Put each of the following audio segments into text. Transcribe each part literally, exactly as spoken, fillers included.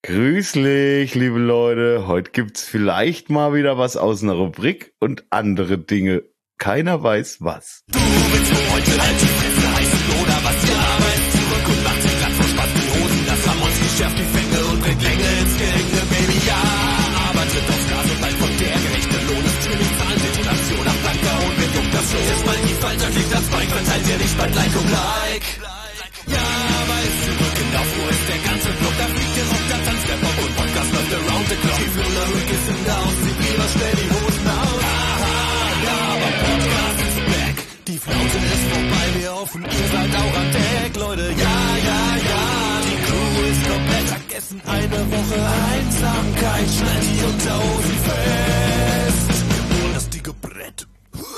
Grüßlich, liebe Leute. Heute gibt's vielleicht mal wieder was aus einer Rubrik und andere Dinge. Keiner weiß was. Du willst nur heute halt die Fresse heißen oder was? Die Arbeit zurück und macht sich grad vor Spaß die Hosen. Das Ramonski schärft die Fänge und bringt Länge ins Geringe, Baby, ja. Aber tritt aufs Gas und bald kommt der gerechte Lohn. Das Streaming-Zahlen, Detonation am Blanker und wer juckt das schon? Erstmal die Falter, klickt das Bike, verteilt ihr die Spannleik und Like. Ja, aber ist zurück in auf Ruhe ist der ganze Block. Da fliegt der Rock, da tanzt der Pop und Podcast läuft around the clock. Die Flula Rick ist in der Haus, zieht lieber schnell die Hosen aus. Aha, ja, aber Podcast ist back. Die Flaute ist vorbei, wir hoffen, ihr seid auch an Deck, Leute. Ja, ja, ja, die Crew ist komplett vergessen. Eine Woche Einsamkeit, schnell die Unterhosen fest. Nur das dicke Brett.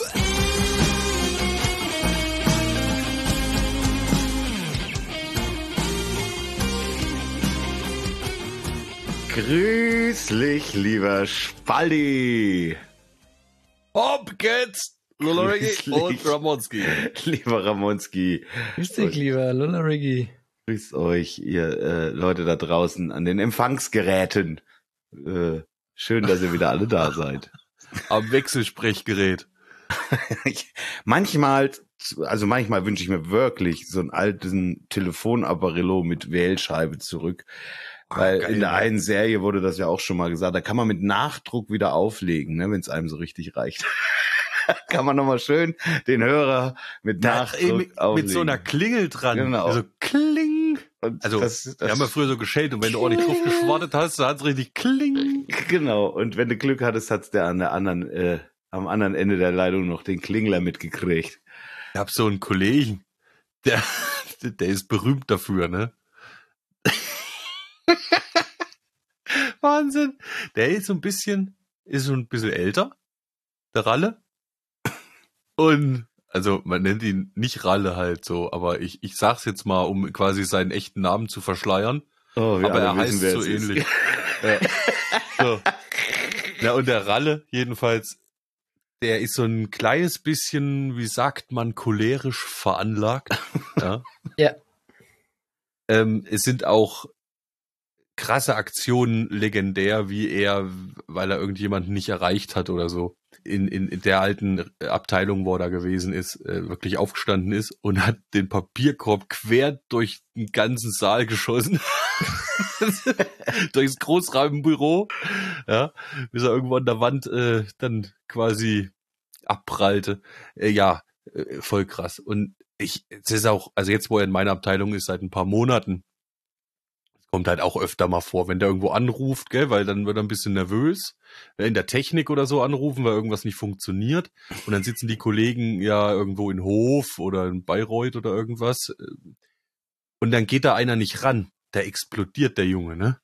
Grüßlich, lieber Spaldi. Hopp geht's, Lullerigi und Ramonski. Lieber Ramonski. Grüß dich, lieber Lullerigi. Grüßt euch, ihr äh, Leute da draußen an den Empfangsgeräten. Äh, schön, dass ihr wieder alle da seid. Am Wechselsprechgerät. manchmal, also manchmal wünsche ich mir wirklich so einen alten Telefonapparillo mit Wählscheibe zurück. Weil Ach, in der einen Serie wurde das ja auch schon mal gesagt, da kann man mit Nachdruck wieder auflegen, ne, wenn es einem so richtig reicht. Kann man nochmal schön den Hörer mit Da, Nachdruck ey, mit, auflegen. mit so einer Klingel dran. Genau. Also kling. Und Also das, das, wir haben ja früher so geschellt und wenn du ordentlich drauf geschwartet hast, dann hat's richtig kling. Genau, und wenn du Glück hattest, hat's der an der anderen, äh, am anderen Ende der Leitung noch den Klingler mitgekriegt. Ich hab so einen Kollegen, der, der ist berühmt dafür, ne? Wahnsinn. Der ist so ein bisschen, ist so ein bisschen älter, der Ralle. Und, also man nennt ihn nicht Ralle halt so, aber ich, ich sag's jetzt mal, um quasi seinen echten Namen zu verschleiern. Oh, wir aber er alle wissen, heißt wer so es ist. ähnlich. Ja. So. Ja, und der Ralle jedenfalls, der ist so ein kleines bisschen, wie sagt man, cholerisch veranlagt. Ja. Ja. Ähm, es sind auch krasse Aktionen legendär, wie er, weil er irgendjemanden nicht erreicht hat oder so, in, in, in der alten Abteilung, wo er da gewesen ist, äh, wirklich aufgestanden ist und hat den Papierkorb quer durch den ganzen Saal geschossen. Durchs Großraumbüro, ja, bis er irgendwo an der Wand äh, dann quasi abprallte. Äh, ja, äh, voll krass. Und ich, es ist auch, also jetzt, wo er in meiner Abteilung ist, seit ein paar Monaten, kommt halt auch öfter mal vor, wenn der irgendwo anruft, gell, weil dann wird er ein bisschen nervös, in der Technik oder so anrufen, weil irgendwas nicht funktioniert und dann sitzen die Kollegen ja irgendwo in Hof oder in Bayreuth oder irgendwas und dann geht da einer nicht ran, da explodiert der Junge, ne?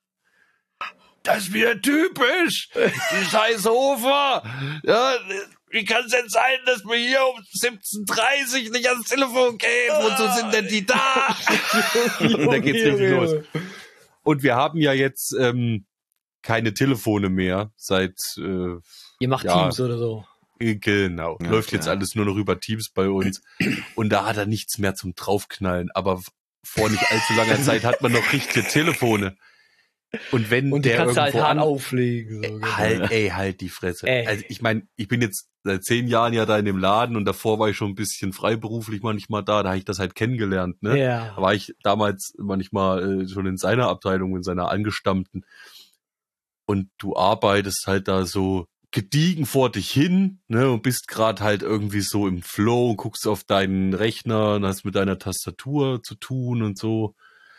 Das ist wieder typisch, die scheiß Hofer, ja, wie kann es denn sein, dass wir hier um siebzehn Uhr dreißig nicht ans Telefon gehen, wozu sind denn die da? Und dann geht's richtig los. Und wir haben ja jetzt ähm, keine Telefone mehr seit äh, Ihr macht ja, Teams oder so. Genau. Ja, Läuft klar. jetzt alles nur noch über Teams bei uns. Und da hat er nichts mehr zum Draufknallen. Aber vor nicht allzu langer Zeit hat man noch richtige Telefone. Und wenn Und die der kannst du halt irgendwo hart an, auflegen. So, gell? halt, ey, halt die Fresse. Ey. Also ich meine, ich bin jetzt seit zehn Jahren ja da in dem Laden und davor war ich schon ein bisschen freiberuflich manchmal da, da habe ich das halt kennengelernt, ne? Ja. Da war ich damals manchmal äh, schon in seiner Abteilung, in seiner Angestammten. Und du arbeitest halt da so gediegen vor dich hin, ne, und bist gerade halt irgendwie so im Flow und guckst auf deinen Rechner und hast mit deiner Tastatur zu tun und so.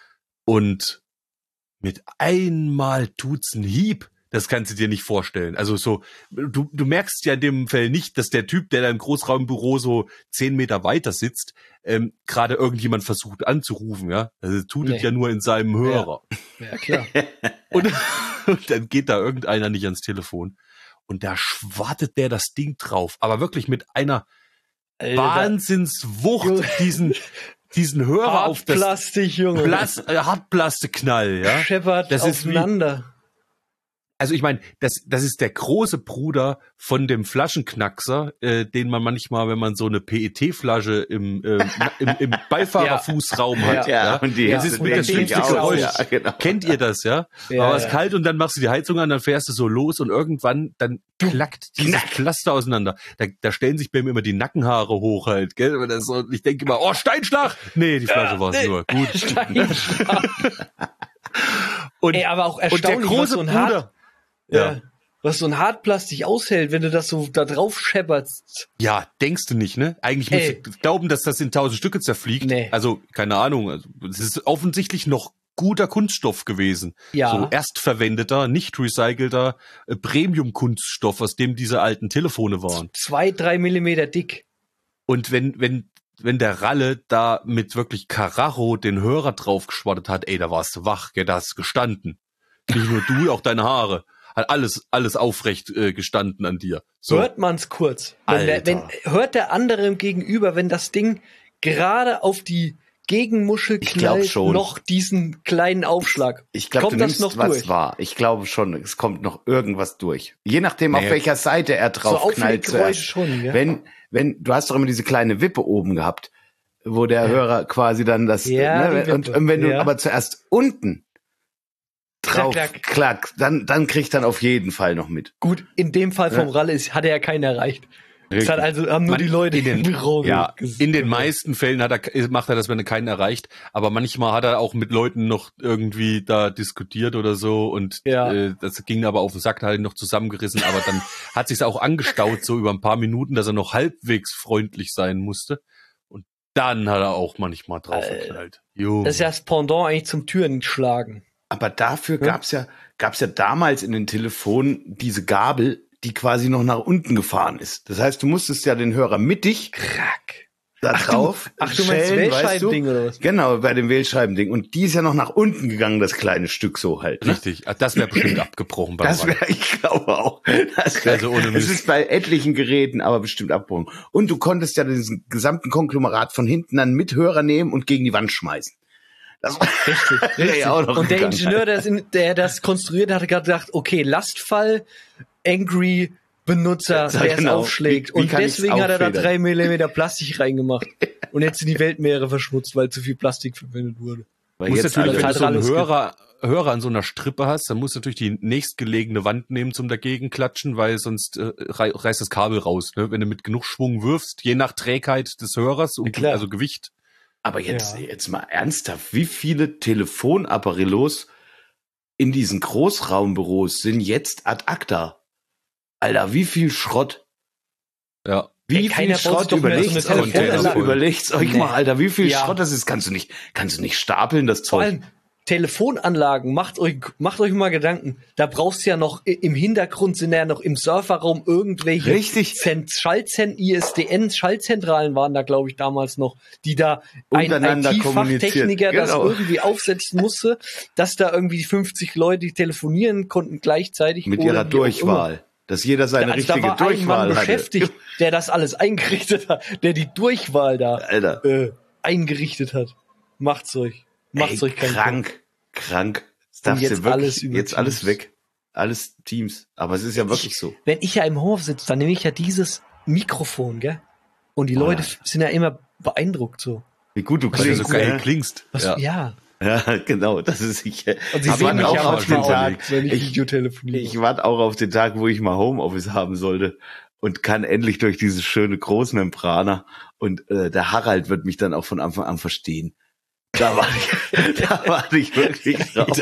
Und mit einmal tut's einen Hieb. Das kannst du dir nicht vorstellen. Also so, du, du merkst ja in dem Fall nicht, dass der Typ, der da im Großraumbüro so zehn Meter weiter sitzt, ähm, gerade irgendjemand versucht anzurufen, ja. Also es tutet Nee. ja nur in seinem Hörer. Ja, klar. Und, und dann geht da irgendeiner nicht ans Telefon. Und da schwartet der das Ding drauf. Aber wirklich mit einer Alter. Wahnsinnswucht Junge. diesen, diesen Hörer auf das Hartplastik, Junge. Plas äh, Hartplastiknall, ja. Scheppert Das ist wie- aufeinander. Also ich meine, das, das ist der große Bruder von dem Flaschenknackser, äh, den man manchmal, wenn man so eine P E T-Flasche im, äh, im, im Beifahrerfußraum Ja. hat. Ja, und die das Hitze ist mit das denkt schlimmste sich aus. Geräusch. Ja, genau. Kennt ihr das, ja? Ja, Aber es ist ja. kalt und dann machst du die Heizung an, dann fährst du so los und irgendwann, dann klackt dieses Knack. Pflaster auseinander. Da, da stellen sich bei mir immer die Nackenhaare hoch halt, gell? Und das so, ich denke immer, oh, Steinschlag! Nee, die Flasche war es nee. nur. Gut. Und, Ey, aber auch und der erstaunlich, was große so ein Bruder, Hart, ja. ja. was so ein Hartplastik aushält, wenn du das so da drauf schepperst. Ja, denkst du nicht, ne? Eigentlich musst Ey. du glauben, dass das in tausend Stücke zerfliegt. Nee. Also, keine Ahnung. Also, es ist offensichtlich noch guter Kunststoff gewesen. Ja. So erstverwendeter, nicht recycelter äh, Premium-Kunststoff, aus dem diese alten Telefone waren. Zwei, drei Millimeter dick. Und wenn, wenn, wenn der Ralle da mit wirklich Karacho den Hörer draufgeschwattert hat, ey, da warst du wach, gell, da hast du gestanden. Nicht nur du, auch deine Haare. Hat alles, alles aufrecht äh, gestanden an dir. So. Hört man's kurz. Wenn der, wenn, Alter. hört der andere im Gegenüber, wenn das Ding gerade auf die Gegenmuschel Ich glaub knallt, schon. noch diesen kleinen Aufschlag. Ich glaube, du Kommt das nimmst noch was durch? wahr. Ich glaube schon, es kommt noch irgendwas durch. Je nachdem, auf Nee. welcher Seite er drauf So knallt Aufleggeräusche zuerst. schon, ja. Wenn, wenn, du hast doch immer diese kleine Wippe oben gehabt, wo der Hörer quasi dann das, Ja, ne, die und, Wippe, und wenn du ja. aber zuerst unten drauf Klack, klack. klack, dann, dann kriegt dann auf jeden Fall noch mit. Gut, in dem Fall vom Ja. Ralle ist, hat er ja keinen erreicht. Das hat also, haben nur Man- die Leute in den- im Büro Ja, ges- in den meisten Fällen hat er, macht er das, wenn er keinen erreicht. Aber manchmal hat er auch mit Leuten noch irgendwie da diskutiert oder so. Und Ja. äh, das ging aber auf den Sack, da hat ihn noch zusammengerissen. Aber dann hat sich's auch angestaut, so über ein paar Minuten, dass er noch halbwegs freundlich sein musste. Und dann hat er auch manchmal draufgeknallt. Jo. Das ist ja das Pendant eigentlich zum Türenschlagen. Aber dafür gab's ja, gab's ja damals in den Telefonen diese Gabel, die quasi noch nach unten gefahren ist. Das heißt, du musstest ja den Hörer mittig Krack. da Ach, drauf. du, ach, du meinst schälen, weißt du? Wählscheibending oder was? Genau, bei dem Wählscheibending. Und die ist ja noch nach unten gegangen, das kleine Stück so halt. Ne? Richtig. Ah, Das wäre bestimmt abgebrochen beim Das Mann. wäre, ich glaube auch. Das wär, Also ohne es Mist. ist bei etlichen Geräten aber bestimmt abgebrochen. Und du konntest ja diesen gesamten Konglomerat von hinten dann mit Hörer nehmen und gegen die Wand schmeißen. Das war Richtig, wäre richtig. ja auch noch Und der gegangen. Ingenieur, der das, in, der das konstruiert hat, hat gerade gedacht, okay, Lastfall, Angry Benutzer, Ja, der es genau. aufschlägt. Wie- wie und kann ich's deswegen hat er da auffedern? drei Millimeter Plastik reingemacht. Und jetzt sind die Weltmeere verschmutzt, weil zu viel Plastik verwendet wurde. Weil Muss jetzt natürlich, wenn alle, du so einen alles gibt. Hörer, Hörer an so einer Strippe hast, dann musst du natürlich die nächstgelegene Wand nehmen zum dagegen klatschen, weil sonst äh, rei- reißt das Kabel raus. Ne? Wenn du mit genug Schwung wirfst, je nach Trägheit des Hörers und klar. also Gewicht. aber jetzt, Ja. jetzt mal ernsthaft, wie viele Telefonapparillos in diesen Großraumbüros sind jetzt ad acta? Alter, wie viel Schrott? Ja. Wie Ey, viel keiner baut sich Schrott doch mehr so überlegt's eine euch? Telefonanlage. Überlegt's euch Nee. mal, Alter, wie viel Ja. Schrott das ist. Kannst du nicht, kannst du nicht stapeln, das Vor Zeug? allem Telefonanlagen, macht euch, macht euch mal Gedanken. Da brauchst du ja noch, im Hintergrund sind ja noch im Surferraum irgendwelche Richtig. Zent Schaltzent, I S D N-Schaltzentralen waren da, glaube ich, damals noch, die da ein Untereinander I T-Fachtechniker kommuniziert. das Genau. irgendwie aufsetzen musste, dass da irgendwie fünfzig Leute telefonieren konnten gleichzeitig. Mit oder ihrer wie auch immer. Durchwahl. Dass jeder seine Also da richtige war ein Mann Durchwahl hatte. beschäftigt, der das alles eingerichtet hat, der die Durchwahl da Alter. äh, eingerichtet hat. Macht's euch. Macht's Ey, euch keinen krank, krank. Das Und darfst jetzt du wirklich, alles über jetzt alles Teams. weg. Alles Teams. Aber es ist ja wirklich so. Wenn ich ja im Hof sitze, dann nehme ich ja dieses Mikrofon, gell? Und die Oh, Leute ja. f- sind ja immer beeindruckt so. Wie gut du Weil du klingst. so geil ne? klingst. Was, Ja. ja. Ja, genau. Das ist sicher. Und sie Aber sehen mich auch ja auf den manchmal Tag. auch, wenn ich, Ich- Videotelefoniere. Ich warte auch auf den Tag, wo ich mal Homeoffice haben sollte und kann endlich durch diese schöne Großmembraner und äh, der Harald wird mich dann auch von Anfang an verstehen. Da warte ich, da warte ich wirklich drauf.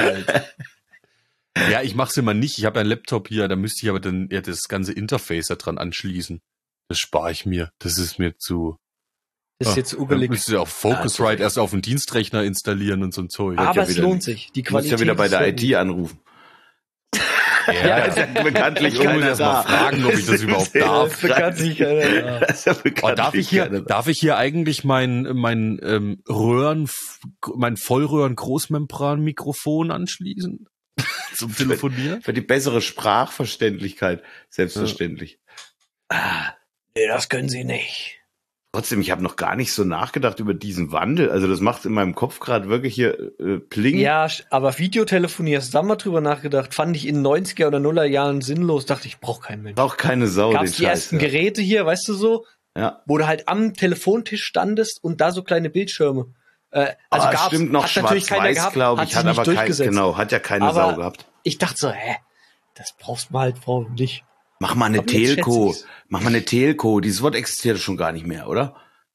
Ja, ich mach's immer nicht. Ich habe einen Laptop hier, da müsste ich aber dann ja, das ganze Interface da dran anschließen. Das spare ich mir. Das ist mir zu. das ist jetzt Dann ugelig. müsstest du auch Focusrite erst auf den Dienstrechner installieren und so ein Zeug. Aber ja es wieder lohnt nicht. sich. Die Du musst Qualität ja wieder bei ist der so I T anrufen. ja, ja. Das ist ja bekanntlich Ich muss keiner erst mal da. fragen, ob ich das überhaupt darf. gut. Bekannt sich keiner. Das ist ja Oh, bekanntlich darf ich hier, keiner da. darf ich hier eigentlich mein, mein ähm, Röhren, mein Vollröhren-Großmembran-Mikrofon anschließen? Zum Telefonieren? Für die bessere Sprachverständlichkeit, selbstverständlich. Nee, das können sie nicht. Trotzdem, ich habe noch gar nicht so nachgedacht über diesen Wandel. Also das macht in meinem Kopf gerade wirklich hier äh, Pling. Ja, aber Videotelefonie, hast du da mal drüber nachgedacht? Fand ich in den neunziger oder Nuller Jahren sinnlos. Dachte ich, brauch keinen Mensch. Braucht keine Sau. Gab's den die Scheiß, ersten ja. Geräte hier, weißt du so? Ja. Wo du halt am Telefontisch standest und da so kleine Bildschirme. Äh, also ah, gab's, stimmt, noch hat natürlich keiner schwarz-weiß, gehabt, glaube hat ich, sich hat nicht aber kein, durchgesetzt. genau, hat ja keine Aber Sau gehabt. Ich dachte so, hä, das brauchst du halt Frau nicht. Mach mal eine Aber jetzt Telco. schätze ich's. Mach mal eine Telco. Dieses Wort existiert schon gar nicht mehr, oder?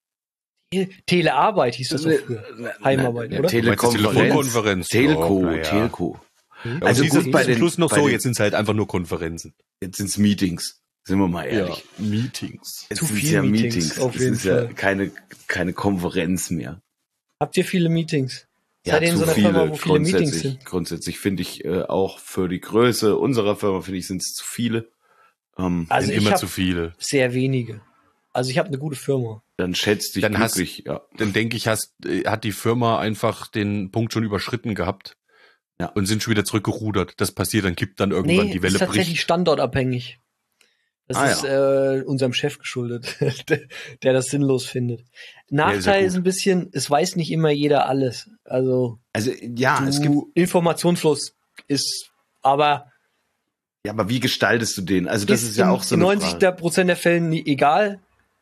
Telearbeit hieß das doch früher. Heimarbeit, Ja, oder? Telekonferenz. Telefonkonferenz. Telco, Ja, ja. Telco. Also Also gut, gut, bei den, Schluss noch bei so, den, jetzt sind es halt einfach nur Konferenzen. jetzt sind's Meetings. Sind wir mal ehrlich. Meetings. Jetzt Zu sind's viel ja Meetings, Meetings. auf Es jeden ist ja Fall. keine, keine Konferenz mehr. Habt ihr viele Meetings? Ja, Seid ihr in zu so einer viele, Firma, wo viele Meetings grundsätzlich, sind? grundsätzlich finde ich äh, auch für die Größe unserer Firma, finde ich, sind es zu viele. Ähm, Also sind ich immer habe zu viele. sehr wenige. Also ich habe eine gute Firma. dann schätzt dich Dann hast- glücklich, ja. Dann denke ich, hast, äh, hat die Firma einfach den Punkt schon überschritten gehabt. Ja. Und sind schon wieder zurückgerudert. Das passiert, dann kippt dann irgendwann Nee, die Welle ist tatsächlich bricht. standortabhängig. Das Ah, ist äh, unserem Chef geschuldet, der, der das sinnlos findet. Ja, ist ja Nachteil gut. ist ein bisschen, es weiß nicht immer jeder alles. Also Also ja, du, es gibt. Informationsfluss ist, aber Ja, aber wie gestaltest du den? Also das ist ja in, auch so in eine neunzig Frage. Prozent der Fällen nie, egal.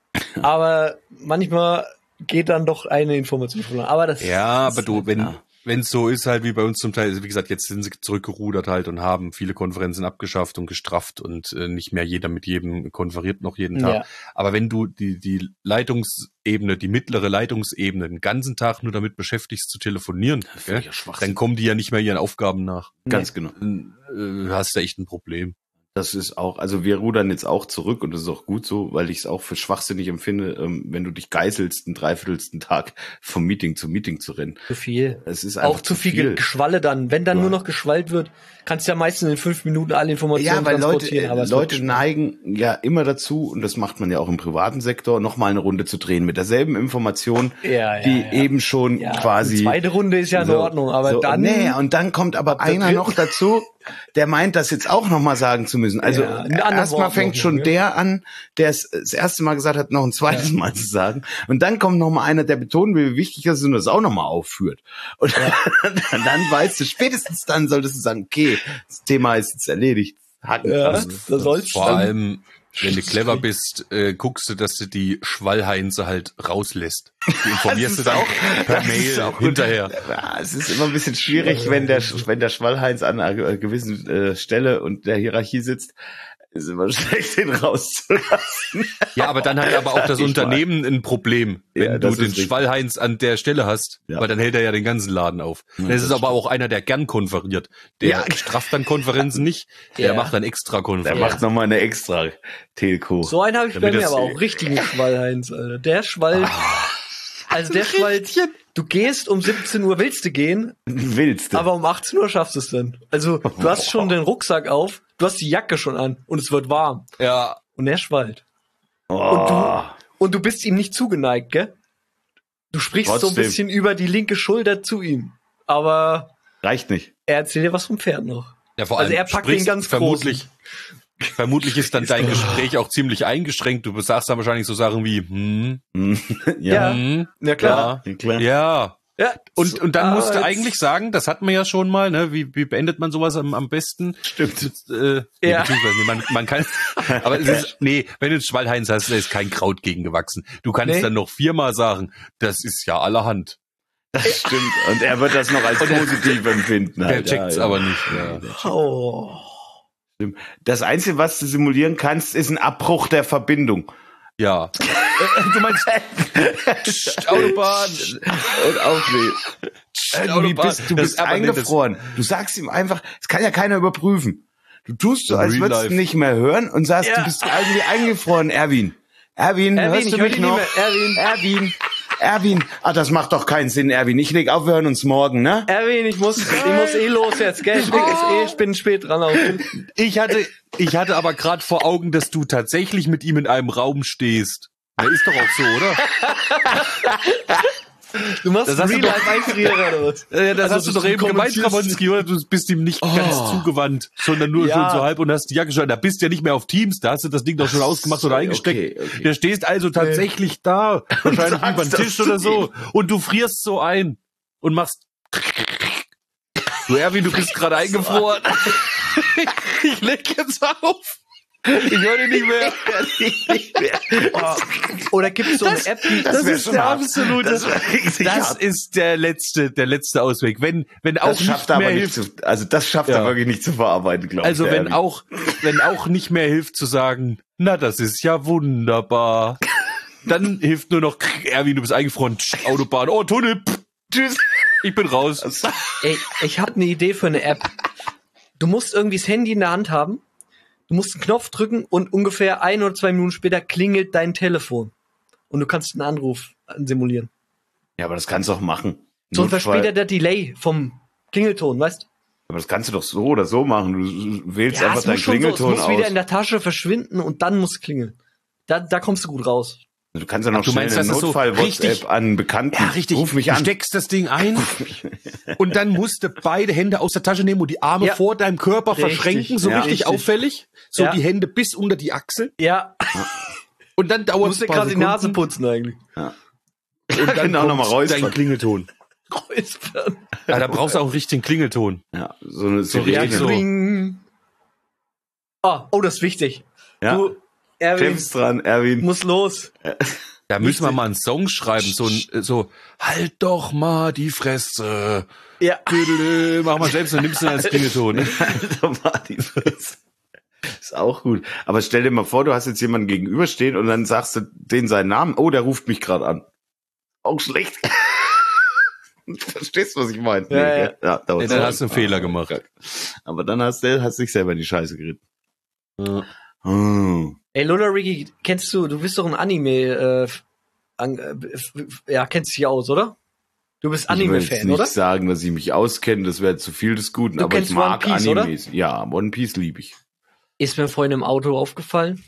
Aber manchmal geht dann doch eine Information verloren. Aber das Ja, ist aber du, halt- wenn ja. wenn es so ist halt wie bei uns zum Teil, also wie gesagt, jetzt sind sie zurückgerudert halt und haben viele Konferenzen abgeschafft und gestrafft und äh, nicht mehr jeder mit jedem konferiert noch jeden Tag. Ja. Aber wenn du die die Leitungsebene, die mittlere Leitungsebene den ganzen Tag nur damit beschäftigst zu telefonieren, gell, Völliger Schwachsinn. dann kommen die ja nicht mehr ihren Aufgaben nach. Ganz genau. Dann äh, hast du echt ein Problem. Das ist auch, also wir rudern jetzt auch zurück und das ist auch gut so, weil ich es auch für schwachsinnig empfinde, ähm, wenn du dich geißelst, einen dreiviertelsten Tag vom Meeting zu Meeting zu rennen. Zu viel. Es ist einfach Auch zu viel, Geschwalle dann. Wenn dann Ja. nur noch geschwallt wird, kannst du ja meistens in fünf Minuten alle Informationen Ja, weil Leute, transportieren. äh, aber es wird Leute geschwallt. neigen ja immer dazu, und das macht man ja auch im privaten Sektor, nochmal eine Runde zu drehen mit derselben Information, Ja, ja, die ja. eben schon Ja, quasi... die zweite Runde ist ja in so- Ordnung, aber so, dann... Nee, und dann kommt aber der einer dritten- noch dazu, der meint, das jetzt auch nochmal sagen zu müssen. Also Ja, ein anderes erstmal Wort fängt noch, schon ne? der an, der es das erste Mal gesagt hat, noch ein zweites Mal zu sagen. Und dann kommt nochmal einer, der betonen will, wie wichtig das ist und das auch nochmal aufführt. Und dann weißt du, spätestens dann solltest du sagen, okay, das Thema ist jetzt erledigt. Haken Ja, dran. da soll's Vor dann- allem, wenn du clever bist, äh, guckst du, dass du die Schwallheinze halt rauslässt. Die informierst du Das dann ist auch- per das ist Mail auch gut. hinterher. Ja, es ist immer ein bisschen schwierig, wenn der, wenn der Schwallheinz an einer gewissen äh, Stelle und der Hierarchie sitzt, ist immer schlecht, den rauszulassen. Ja, aber dann hat aber auch das Ich Unternehmen ein Problem, wenn Ja, du das den ist richtig. Schwallheinz an der Stelle hast, Ja. weil dann hält er ja den ganzen Laden auf. Ja, das das ist aber stimmt. auch einer, der gern konferiert. Der Ja. strafft dann Konferenzen nicht, der Ja. macht dann extra Der Konferenzen. macht nochmal eine extra Telco. So einen habe ich Damit bei mir das- aber auch. Richtigen Schwallheinz, Alter. Der schwallt... Also der schwallt... Du gehst um siebzehn Uhr, willst du gehen, Willst du? aber um achtzehn Uhr schaffst du es dann. Also du hast schon den Rucksack auf, du hast die Jacke schon an und es wird warm. Ja, Und er schwallt. oh, Und du, und du bist ihm nicht zugeneigt, gell? Du sprichst so ein Trotzdem. bisschen über die linke Schulter zu ihm. Aber reicht nicht. er erzählt dir was vom Pferd noch. ja vor Also allem er packt sprichst den ganz vermutlich. Vermutlich ist dann dein Gespräch auch ziemlich eingeschränkt. Du sagst dann wahrscheinlich so Sachen wie, hm, Ja. hm, Ja, klar. ja, klar. ja. Ja. Und, und dann Ah, musst du jetzt- eigentlich sagen, das hat man ja schon mal, ne? Wie, wie beendet man sowas am, am besten? Stimmt. Äh, nee, Ja. beziehungsweise, nee, man, man kann, aber es ist, nee, wenn du einen Schwallheinz hast, da ist kein Kraut gegen gewachsen. Du kannst Nee. dann noch viermal sagen, das ist ja allerhand. Das stimmt. Und er wird das noch als positiv empfinden. Der halt. checkt's Ja, ja. aber nicht. Ja. Oh. Das Einzige, was du simulieren kannst, ist ein Abbruch der Verbindung. Ja. Äh, du meinst Psst, Autobahn. Und aufnehmen. Autobahn. Du bist, du Das- bist aber nee, das- eingefroren. Du sagst ihm einfach, es kann ja keiner überprüfen. Du tust so, als Real würdest du life. nicht mehr hören und sagst, Ja. du bist irgendwie eingefroren, Erwin. Erwin, Erwin, hörst ich du hör mich dich noch? nicht mehr. Erwin. Erwin, Erwin. Ah, das macht doch keinen Sinn, Erwin. Ich leg auf, wir hören uns morgen, ne? Erwin, ich muss, ich muss eh los jetzt, gell? Ich, bin, eh, ich bin spät dran. Auf. Ich hatte, ich hatte aber gerade vor Augen, dass du tatsächlich mit ihm in einem Raum stehst. Der ist doch auch so, oder? Du machst Das hast du Real Life Einfrierer oder was? Äh, das Also, hast du das doch eben gemeint, kommentierst- Ramonski, oder? Du bist ihm nicht Oh. ganz zugewandt, sondern nur Ja. schon so halb und hast die Jacke schon. Da bist du ja nicht mehr auf Teams, da hast du das Ding doch schon ausgemacht oder so, eingesteckt. okay, okay. Du stehst also tatsächlich da, wahrscheinlich sagst über den das Tisch oder zu so, und du frierst so ein und machst. Du Erwin, du bist gerade eingefroren. Ich leg jetzt auf. Ich höre dich nicht mehr. Oder gibt es so eine App, die, Das, wär ist schon der hart. absolute. Das wär richtig Das hart. ist der letzte, der letzte Ausweg. Wenn, wenn auch Das nicht schafft er mehr aber hilft. nicht zu, also das schafft Ja. er wirklich nicht zu verarbeiten, glaube ich. Also der wenn Erwin. auch, wenn auch nicht mehr hilft zu sagen, na, das ist ja wunderbar. Dann hilft nur noch, Erwin, du bist eingefroren, Tsch, Autobahn, oh, Tunnel, pff, tschüss, ich bin raus. ey, ich habe eine Idee für eine App. Du musst irgendwie das Handy in der Hand haben, du musst einen Knopf drücken und ungefähr ein oder zwei Minuten später klingelt dein Telefon. Und du kannst einen Anruf simulieren. Ja, aber das kannst du auch machen. So ein Notfall- verspäteter Delay vom Klingelton, weißt du? Aber das kannst du doch so oder so machen. Du wählst Ja, einfach es deinen muss schon so, es Klingelton muss wieder aus. in der Tasche verschwinden und dann muss es klingeln. Da, da kommst du gut raus. Du kannst ja noch Ach, du schnell meinst, eine das ist so Notfall-WhatsApp richtig- an einen Bekannten. Ja, richtig. Ruf mich du an. steckst das Ding ein und dann musst du beide Hände aus der Tasche nehmen und die Arme Ja. vor deinem Körper Richtig. verschränken, so Ja. richtig, Richtig. auffällig. So Ja. die Hände bis unter die Achsel. Ja, Und dann du dauert musst es dir ein paar gerade die Nase Sekunden putzen eigentlich. und dann Genau, nochmal kommt dein räuspern. Klingelton. Räuspern. Ja, da brauchst du auch einen richtigen Klingelton. Ja, so eine So Sirene. richtig so. Ring. Ah, oh, das ist wichtig. Ja. Du, Erwin, Kämpfst dran, Erwin. muss los. Da müssen wir mal einen Song schreiben, so ein, so, halt doch mal die Fresse. Ja. Tüdelü, mach mal selbst und nimmst du als Klingelton. Ne? Alter, Martin, das ist auch gut. Aber stell dir mal vor, du hast jetzt jemanden gegenüberstehen und dann sagst du den seinen Namen. Oh, der ruft mich gerade an. Auch schlecht. Du verstehst, was ich meine? Ja, ja. gell? Ja, dauert Ja, dann so. hast du einen Fehler gemacht. Aber dann hast du hast dich selber in die Scheiße geritten. Ja. Hm. Ey, Lola Ricky, kennst du, du bist doch ein Anime, äh, an, äh, f- f- ja, kennst dich aus, oder? Du bist Ich will jetzt Anime-Fan, nicht oder? sagen, dass ich mich auskenne, das wäre zu viel des Guten, Du aber ich kennst mag One Piece, oder? Animes. Ja, One Piece liebe ich. Ist mir vorhin im Auto aufgefallen.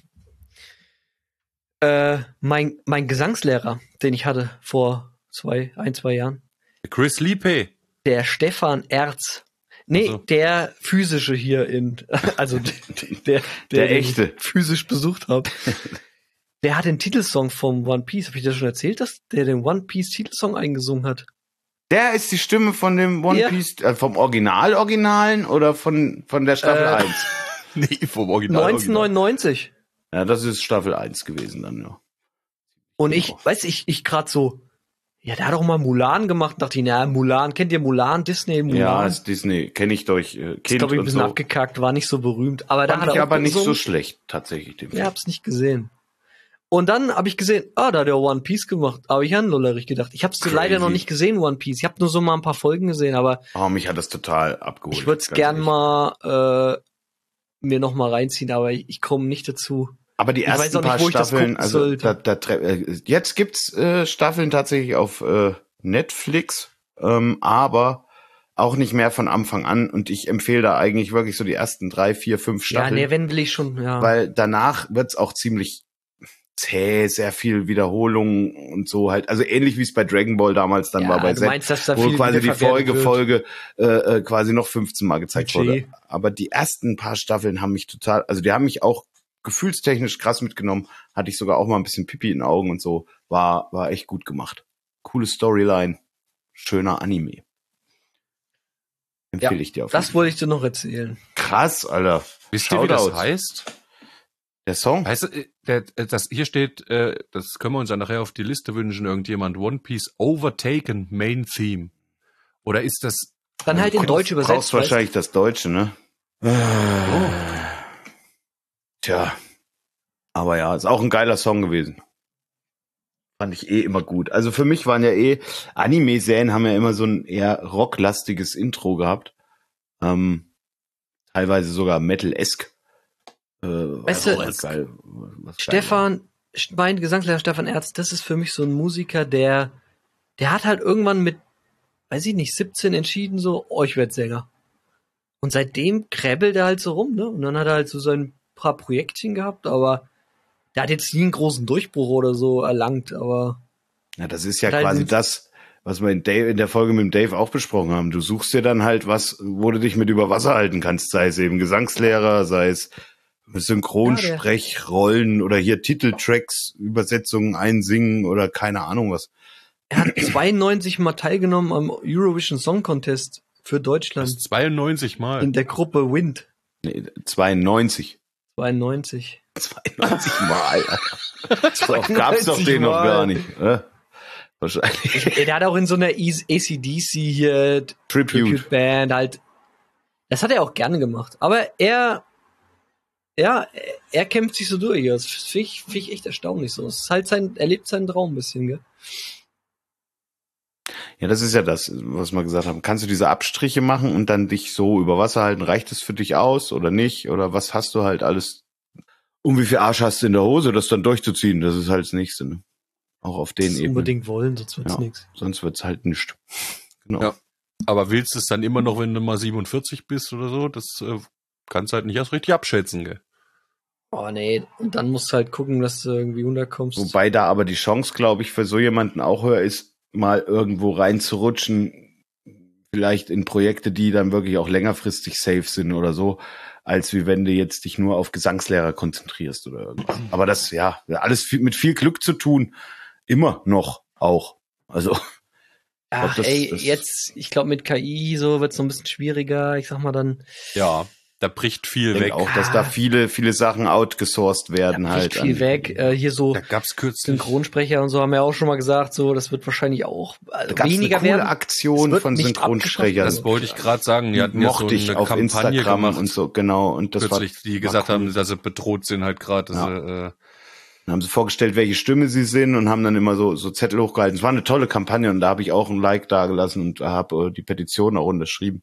Äh, mein, mein Gesangslehrer, den ich hatte vor zwei, ein, zwei Jahren, Chris Lipe. der Stefan Erz. Nee, Ach so. der physische hier in, also der, der, Der den echte. ich physisch besucht habe. Der hat den Titelsong vom One Piece. Habe ich dir schon erzählt, dass der den One Piece Titelsong eingesungen hat? Der ist die Stimme von dem One Ja. Piece, äh, vom Original-Originalen oder von, von der Staffel Äh, eins? Nee, vom Original. neunzehnhundertneunundneunzig. Ja, das ist Staffel eins gewesen dann, ja. Und ich, weiß ich, ich grad so, ja, der hat doch mal Mulan gemacht. Dachte ich, na, Mulan, kennt ihr Mulan, Disney, Mulan? Ja, ist Disney, kenne ich durch äh, ist, Kind glaube ich, ein und bisschen so. abgekackt, war nicht so berühmt. Aber da Fand hat er ich auch aber nicht so gesungen. schlecht, tatsächlich. Den Ja, Film. hab's nicht gesehen. Und dann habe ich gesehen, ah, da hat er One Piece gemacht. Aber ich an Lollerich gedacht. Ich hab's Crazy. leider noch nicht gesehen, One Piece. Ich habe nur so mal ein paar Folgen gesehen, aber Oh, mich hat das total abgeholt. ich würde es ganz gern ehrlich. mal äh, mir noch mal reinziehen, aber ich, ich komme nicht dazu. Aber die ich weiß ersten auch nicht, paar wo ich das Staffeln, gucken also sollte. da, da, tre- äh, jetzt gibt's äh, Staffeln tatsächlich auf äh, Netflix, ähm, aber auch nicht mehr von Anfang an. Und ich empfehle da eigentlich wirklich so die ersten drei, vier, fünf Ja, Staffeln, nee, wenn will ich schon, ja. weil danach wird's auch ziemlich zäh, sehr viel Wiederholung und so halt. Also ähnlich wie es bei Dragon Ball damals dann ja, war bei du Z, meinst, dass da wo viel quasi die wiederverwertet Folge, wird. Folge äh, äh, quasi noch fünfzehn Mal gezeigt Budget. wurde. Aber die ersten paar Staffeln haben mich total, also die haben mich auch gefühlstechnisch krass mitgenommen. Hatte ich sogar auch mal ein bisschen Pipi in den Augen und so. War war echt gut gemacht. Coole Storyline, schöner Anime. Empfehle Ja, ich dir auf Das jeden wollte ich dir noch erzählen. Fall. Krass, Alter. Wisst ihr, wie das Shoutouts. heißt? Der Song? Heißt, äh, der, äh, das hier steht, äh, das können wir uns ja nachher auf die Liste wünschen, irgendjemand, One Piece Overtaken Main Theme. Oder ist das, Dann halt in Deutsch Du übersetzt. brauchst wahrscheinlich das Deutsche, ne? Tja. Aber ja, ist auch ein geiler Song gewesen. Fand ich eh immer gut. Also für mich waren ja eh, Anime-Serien haben ja immer so ein eher rocklastiges Intro gehabt. Ähm, teilweise sogar Metal-esque. Äh, Weißt du, was geil, was geil war. Stefan, mein Gesangslehrer Stefan Erz, das ist für mich so ein Musiker, der, der hat halt irgendwann mit, weiß ich nicht, siebzehn entschieden, so, oh, ich werd Sänger. Und seitdem kräbelt er halt so rum, ne? Und dann hat er halt so sein paar Projektchen gehabt, aber der hat jetzt nie einen großen Durchbruch oder so erlangt, aber Ja, das ist ja Hat halt quasi einen- das, was wir in, Dave, in der Folge mit dem Dave auch besprochen haben. Du suchst dir dann halt was, wo du dich mit über Wasser halten kannst, sei es eben Gesangslehrer, sei es Synchronsprechrollen oder hier Titeltracks, Übersetzungen einsingen oder keine Ahnung was. Er hat zweiundneunzig Mal teilgenommen am Eurovision Song Contest für Deutschland. Das zweiundneunzig Mal. In der Gruppe Wind. Nee, zweiundneunzig. zweiundneunzig. zweiundneunzig Mal. So gab's doch den noch gar nicht. Äh? Wahrscheinlich. Der hat auch in so einer A C D C hier Tribute. Tribute Band halt. Das hat er auch gerne gemacht. Aber er, ja, er kämpft sich so durch. Das finde ich, find ich echt erstaunlich so. Es ist halt sein, er lebt seinen Traum ein bisschen, gell? Ja, das ist ja das, was wir gesagt haben. Kannst du diese Abstriche machen und dann dich so über Wasser halten? Reicht es für dich aus oder nicht? Oder was hast du halt alles? Um wie viel Arsch hast du in der Hose, das dann durchzuziehen? Das ist halt das Nächste, ne? Auch auf den das Ebenen. Unbedingt wollen, sonst wird's ja, nichts. Sonst wird's halt nichts. Genau. Ja. Aber willst du es dann immer noch, wenn du mal siebenundvierzig bist oder so? Das äh, kannst du halt nicht erst richtig abschätzen, gell? Oh nee, und dann musst du halt gucken, dass du irgendwie runterkommst. Wobei da aber die Chance, glaube ich, für so jemanden auch höher ist, mal irgendwo reinzurutschen, vielleicht in Projekte, die dann wirklich auch längerfristig safe sind oder so, als wie wenn du jetzt dich nur auf Gesangslehrer konzentrierst oder irgendwas. Aber das, ja, alles viel, mit viel Glück zu tun, immer noch auch. Also, Ach, glaub, das, ey, das jetzt, ich glaube, mit K I so wird's noch ein bisschen schwieriger. Ich sag mal dann. Ja, da bricht viel ich denke weg. auch, dass da viele, viele Sachen outgesourced werden Da halt. bricht viel an- weg. Äh, hier so Da gab's kürzlich. Synchronsprecher und so haben wir auch schon mal gesagt, so, das wird wahrscheinlich auch also Da gab's weniger eine coole werden. Aktion Es wird von nicht Synchronsprechern. Das wollte ich gerade sagen. Die hatten ja so mochte ich eine auf Kampagne Instagram gemacht. und so, genau. Und das Kürzlich, war, die war gesagt cool. haben, dass sie bedroht sind halt gerade. Ja. Äh, Dann haben sie vorgestellt, welche Stimme sie sind und haben dann immer so, so Zettel hochgehalten. Es war eine tolle Kampagne und da habe ich auch ein Like dagelassen und habe äh, die Petition auch unterschrieben.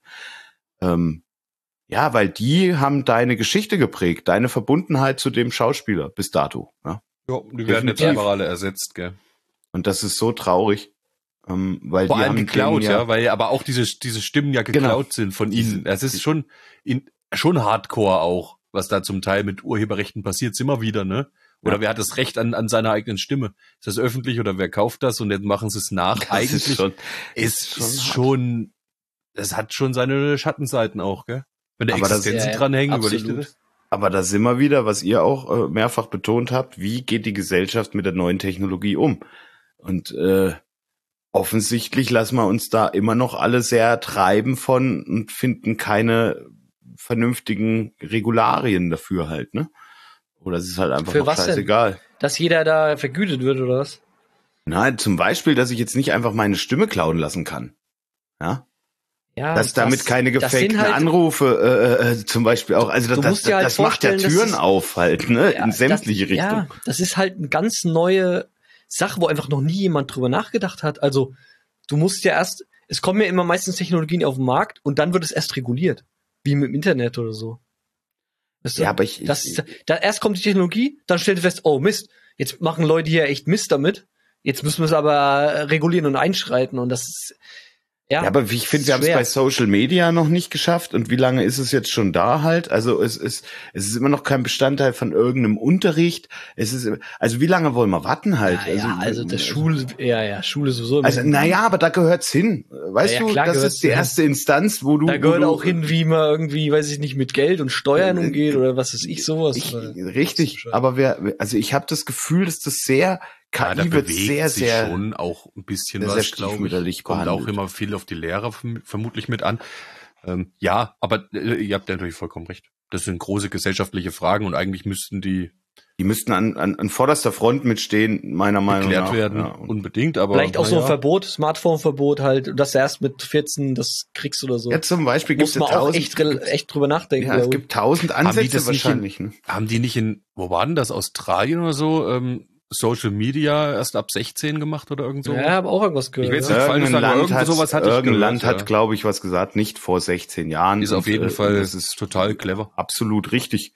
Ähm, ja, weil die haben deine Geschichte geprägt, deine Verbundenheit zu dem Schauspieler bis dato. Ja? ja, die werden jetzt Definitiv. einfach alle ersetzt, gell? Und das ist so traurig, ähm, weil Vor die allem haben geklaut, denen ja, weil aber auch diese, diese Stimmen ja geklaut Genau. sind von ihnen. Diese- Es ist schon, in, schon Hardcore auch, was da zum Teil mit Urheberrechten passiert, ist immer wieder, ne? Oder Ja. wer hat das Recht an, an seiner eigenen Stimme? Ist das öffentlich oder wer kauft das und jetzt machen sie es nach? Das Eigentlich ist schon, ist, schon ist hart. schon, es hat schon seine Schattenseiten auch, gell? Wenn da Aber das- Existenzen ja, ja, dranhängen, überleg absolut. dir das. Aber da sind wir wieder, was ihr auch äh, mehrfach betont habt, wie geht die Gesellschaft mit der neuen Technologie um? Und äh, offensichtlich lassen wir uns da immer noch alle sehr treiben von und finden keine vernünftigen Regularien dafür halt, ne? Oder es ist halt einfach Für noch was denn? scheißegal. Dass jeder da vergütet wird, oder was? Nein, zum Beispiel, dass ich jetzt nicht einfach meine Stimme klauen lassen kann. Ja? Ja, Dass damit das- keine das sind gefakten halt- Anrufe äh, äh, zum Beispiel auch, also das, Du das, musst dir halt das macht ja vorstellen, dass Türen es- auf halt, ne? Ja, in sämtliche das, Richtungen. Ja, das ist halt eine ganz neue Sache, wo einfach noch nie jemand drüber nachgedacht hat. Also, du musst ja erst, es kommen ja immer meistens Technologien auf den Markt und dann wird es erst reguliert. Wie mit dem Internet oder so. Weißt du? Ja, aber ich, das, ich da, erst kommt die Technologie, dann stellt ihr fest, oh Mist, jetzt machen Leute hier echt Mist damit. Jetzt müssen wir es aber regulieren und einschreiten und das ist, ja. Ja, aber ich finde, wir haben es schwer. bei Social Media noch nicht geschafft. Und wie lange ist es jetzt schon da halt? Also es ist, es ist immer noch kein Bestandteil von irgendeinem Unterricht. Es ist, also wie lange wollen wir warten halt? Ja, ja, also das Schule, ja, ja, Schule sowieso. Also naja, aber da gehört's hin. Weißt Ja, ja, du, klar das gehört's ist die hin. erste Instanz, wo du. da gehört wo du, auch hin, wie man irgendwie, weiß ich nicht, mit Geld und Steuern Äh, umgeht oder was ist ich sowas. Ich, oder- richtig, aber wer, also ich habe das Gefühl, dass das sehr, Ja, da K I wird bewegt sehr, sich sehr, schon auch ein bisschen sehr, sehr was, glaube stiefmütterlich ich. Kommt behandelt. auch immer viel auf die Lehrer verm- vermutlich mit an. Ähm, ja, aber äh, ihr habt ja natürlich vollkommen recht. Das sind große gesellschaftliche Fragen und eigentlich müssten die die müssten an, an, an vorderster Front mitstehen, meiner Meinung geklärt nach. werden, Ja, und unbedingt. Aber Vielleicht auch so ein naja. Verbot, Smartphone-Verbot halt, dass du erst mit vierzehn das kriegst oder so. ja, zum Beispiel gibt Muss es man auch tausend, echt, rel- echt drüber nachdenken. ja, es glaub ich. gibt tausend Haben die Ansätze das nicht in- wahrscheinlich. Ne? Haben die nicht in, wo war denn das, Australien oder so, ähm, Social Media erst ab sechzehn gemacht oder irgend so? Ja, habe auch irgendwas gehört. Ich will's ja. nicht falsch Irgendein sagen, aber Land, irgend hat, sowas hatte ich irgendein gehört, Land ja. hat, glaube ich, was gesagt, nicht vor sechzehn Jahren. Ist auf Und, jeden äh, Fall das ist total clever. absolut richtig.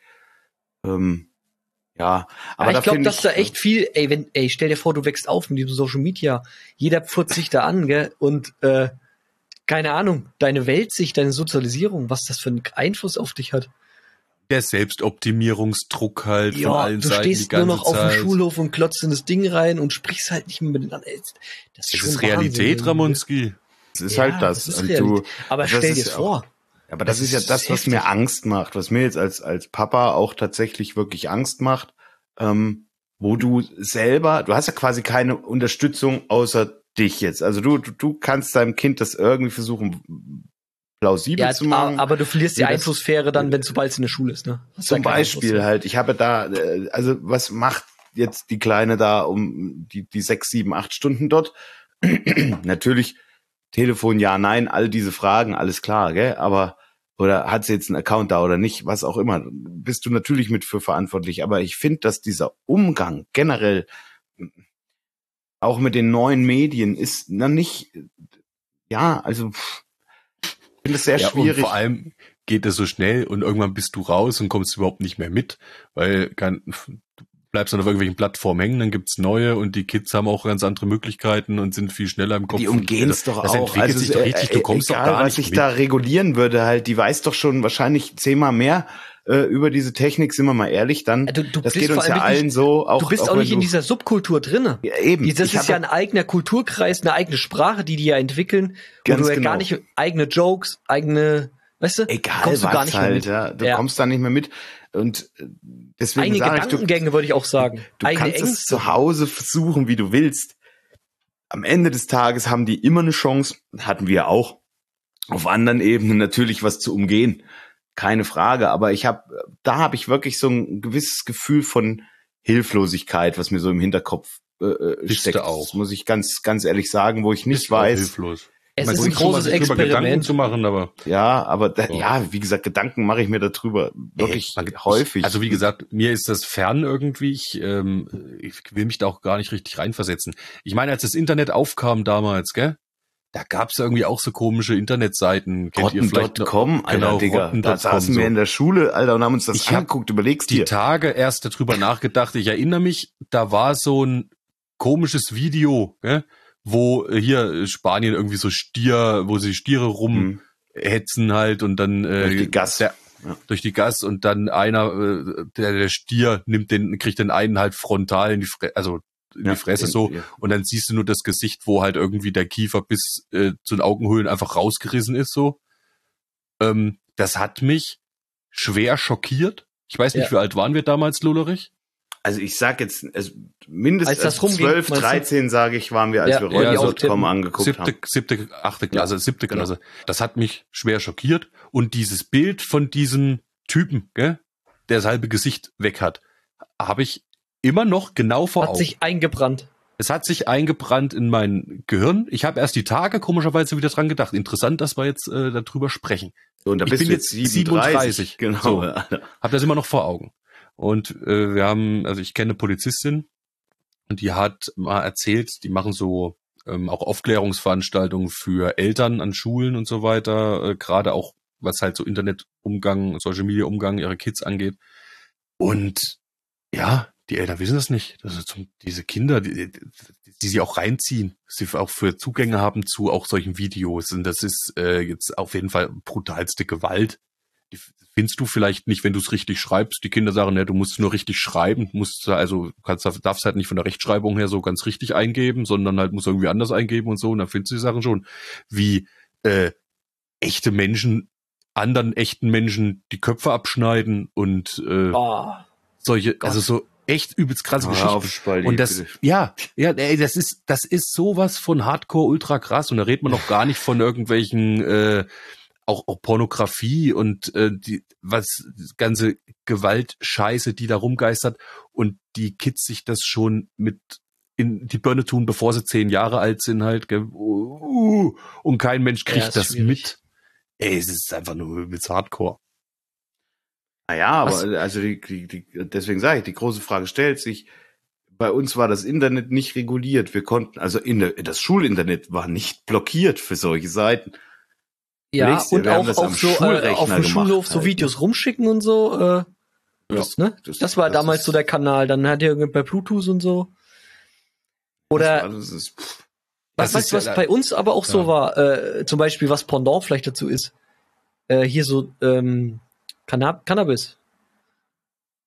Ähm, ja, aber Aber da ich glaube, finde dass da echt viel, ey, wenn, ey, stell dir vor, du wächst auf mit diesem Social Media. Jeder pfurzt sich da an, gell? Und äh, keine Ahnung, deine Weltsicht, deine Sozialisierung, was das für einen Einfluss auf dich hat. der Selbstoptimierungsdruck halt von Ja, allen du Seiten die stehst nur ganze noch auf Zeit. dem Schulhof und klotzt in das Ding rein und sprichst halt nicht mehr mit den anderen. Das ist, Das schon ist Realität, Wahnsinn. Ramonski. Das ist Ja, halt das. das ist und Realität. du, Aber das stell dir ist ja vor. auch, aber das, das ist ja ist das, was mir heftig. Angst macht, was mir jetzt als, als Papa auch tatsächlich wirklich Angst macht, ähm, wo du selber, du hast ja quasi keine Unterstützung außer dich jetzt. Also du, du, du kannst deinem Kind das irgendwie versuchen, plausibel Ja, zu machen. aber du verlierst die Wie das- Einflusssphäre dann, wenn sobald es in der Schule ist, ne? Hast Zum ja keinen Beispiel Einfluss. halt, ich habe da, äh, also was macht jetzt die Kleine da um die, die sechs, sieben, acht Stunden dort? Natürlich Telefon, ja, nein, all diese Fragen, alles klar, gell? Aber, oder hat sie jetzt einen Account da oder nicht, was auch immer, bist du natürlich mit für verantwortlich. Aber ich finde, dass dieser Umgang generell auch mit den neuen Medien ist na nicht, ja, also pff, ich finde es sehr Ja, schwierig. und vor allem geht es so schnell und irgendwann bist du raus und kommst überhaupt nicht mehr mit, weil kann, du bleibst dann auf irgendwelchen Plattformen hängen, dann gibt's neue und die Kids haben auch ganz andere Möglichkeiten und sind viel schneller im Kopf. Die umgehen es doch das auch. entwickelt Also, sich doch richtig, du äh, kommst egal, doch gar was nicht ich mit. da regulieren würde, halt, die weiß doch schon wahrscheinlich zehnmal mehr äh, über diese Technik, sind wir mal ehrlich, dann, Du- du das bist geht uns vor allem ja nicht- allen so. Auch, Du bist auch, wenn nicht in du- dieser Subkultur drinne. Ja, eben. Das Ich ist hab ja ein eigener Kulturkreis, eine eigene Sprache, die die ja entwickeln, wo Ganz du ja genau. gar nicht eigene Jokes, eigene, weißt du, Egal kommst du was gar nicht halt, mehr mit. ja, du Ja. kommst da nicht mehr mit. Und äh, deswegen Eigene sage ich, du, Gedankengänge, würde ich auch sagen. du eigene kannst es Ängste. zu Hause versuchen, wie du willst. Am Ende des Tages haben die immer eine Chance, hatten wir auch, auf anderen Ebenen natürlich was zu umgehen. Keine Frage, aber ich habe, da habe ich wirklich so ein gewisses Gefühl von Hilflosigkeit, was mir so im Hinterkopf äh, äh, Bist steckt. du auch. Das muss ich ganz, ganz ehrlich sagen, wo ich nicht Ist auch weiß. hilflos. Es Man ist kann ein schon mal großes sich drüber Gedanken Experiment. zu machen, aber Ja, aber da, Oh. ja, wie gesagt, Gedanken mache ich mir darüber wirklich Ey, man- häufig. Ich, also wie gesagt, mir ist das fern irgendwie. Ich, ähm, ich will mich da auch gar nicht richtig reinversetzen. Ich meine, als das Internet aufkam damals, gell? Da gab's irgendwie auch so komische Internetseiten. Kennt ihr vielleicht noch? Rotten Punkt com, Alter, Genau, Digga. Rotten Da Punkt com, saßen wir so. in der Schule, Alter, und haben uns das Ich hab angeguckt. Überlegst Die dir. Tage erst darüber nachgedacht. Ich erinnere mich, da war so ein komisches Video, gell? Wo äh, hier äh, Spanien irgendwie so Stier, wo sie Stiere Hm. rumhetzen halt und dann äh, Durch die Gas. Der, Ja. durch die Gas und dann einer, äh, der, der Stier nimmt den, kriegt den einen halt frontal in die Fresse, also in Ja, die Fresse in- so ja. und dann siehst du nur das Gesicht, wo halt irgendwie der Kiefer bis äh, zu den Augenhöhlen einfach rausgerissen ist so. Ähm, das hat mich schwer schockiert. Ich weiß nicht, Ja. wie alt waren wir damals, Lullerich? Also ich sag jetzt, also mindestens Als das rumging, zwölf, meinst du? dreizehn, sage ich, waren wir, als Ja, wir ja, Rotten die Punkt com auftippen. angeguckt Siebte, haben. siebte, achte Klasse, siebte genau. Klasse. Das hat mich schwer schockiert. Und dieses Bild von diesem Typen, gell, der das halbe Gesicht weg hat, habe ich immer noch genau vor Hat Augen. sich eingebrannt. Es hat sich eingebrannt in mein Gehirn. Ich habe erst die Tage komischerweise wieder dran gedacht. Interessant, dass wir jetzt äh, darüber sprechen. So, und da ich bist bin du jetzt jetzt siebenunddreißig. siebenunddreißig. Genau. So. Alter. Hab das immer noch vor Augen. Und äh, wir haben, also ich kenne eine Polizistin und die hat mal erzählt, die machen so ähm, auch Aufklärungsveranstaltungen für Eltern an Schulen und so weiter, äh, gerade auch was halt so Internetumgang, Social Media Umgang ihrer Kids angeht. Und ja, die Eltern wissen das nicht. Das ist zum, diese Kinder, die, die, die sie auch reinziehen, sie auch für Zugänge haben zu auch solchen Videos. Und das ist äh, jetzt auf jeden Fall brutalste Gewalt. Die findest du vielleicht nicht, wenn du es richtig schreibst. Die Kinder sagen, ja, du musst nur richtig schreiben, musst also kannst darfst halt nicht von der Rechtschreibung her so ganz richtig eingeben, sondern halt musst irgendwie anders eingeben und so. Und dann findest du die Sachen schon, wie äh, echte Menschen anderen echten Menschen die Köpfe abschneiden und äh, Oh. solche, Gott. also so echt übelst krasse Hör Geschichten. auf, Spaldi, Und das, bitte. ja, ja, ey, das ist, das ist sowas von Hardcore ultra krass. Und da redet man noch gar nicht von irgendwelchen, äh, auch, auch Pornografie und äh, die, was ganze Gewaltscheiße, die da rumgeistert und die Kids sich das schon mit in die Birne tun, bevor sie zehn Jahre alt sind halt, gell? Uh, und kein Mensch kriegt Ja, ist das schwierig. mit. Ey, es ist einfach nur übelst Hardcore. Naja, aber Was? also die, die, die, deswegen sage ich, die große Frage stellt sich, bei uns war das Internet nicht reguliert. Wir konnten, also in der, das Schulinternet war nicht blockiert für solche Seiten. Ja, Überlegst dir, und wir haben auch das am auf so äh, Schulrechner auf dem gemacht Schulhof so halt, Videos rumschicken und so. Äh, das, ne? das- Das, war das damals ist- so der Kanal. Dann hat er bei Bluetooth und so. Oder Das ist, pff, was, das weißt ist du, was ja- bei uns aber auch so ja. war? Äh, zum Beispiel, was Pendant vielleicht dazu ist. Äh, hier so ähm, Cannab Cannabis.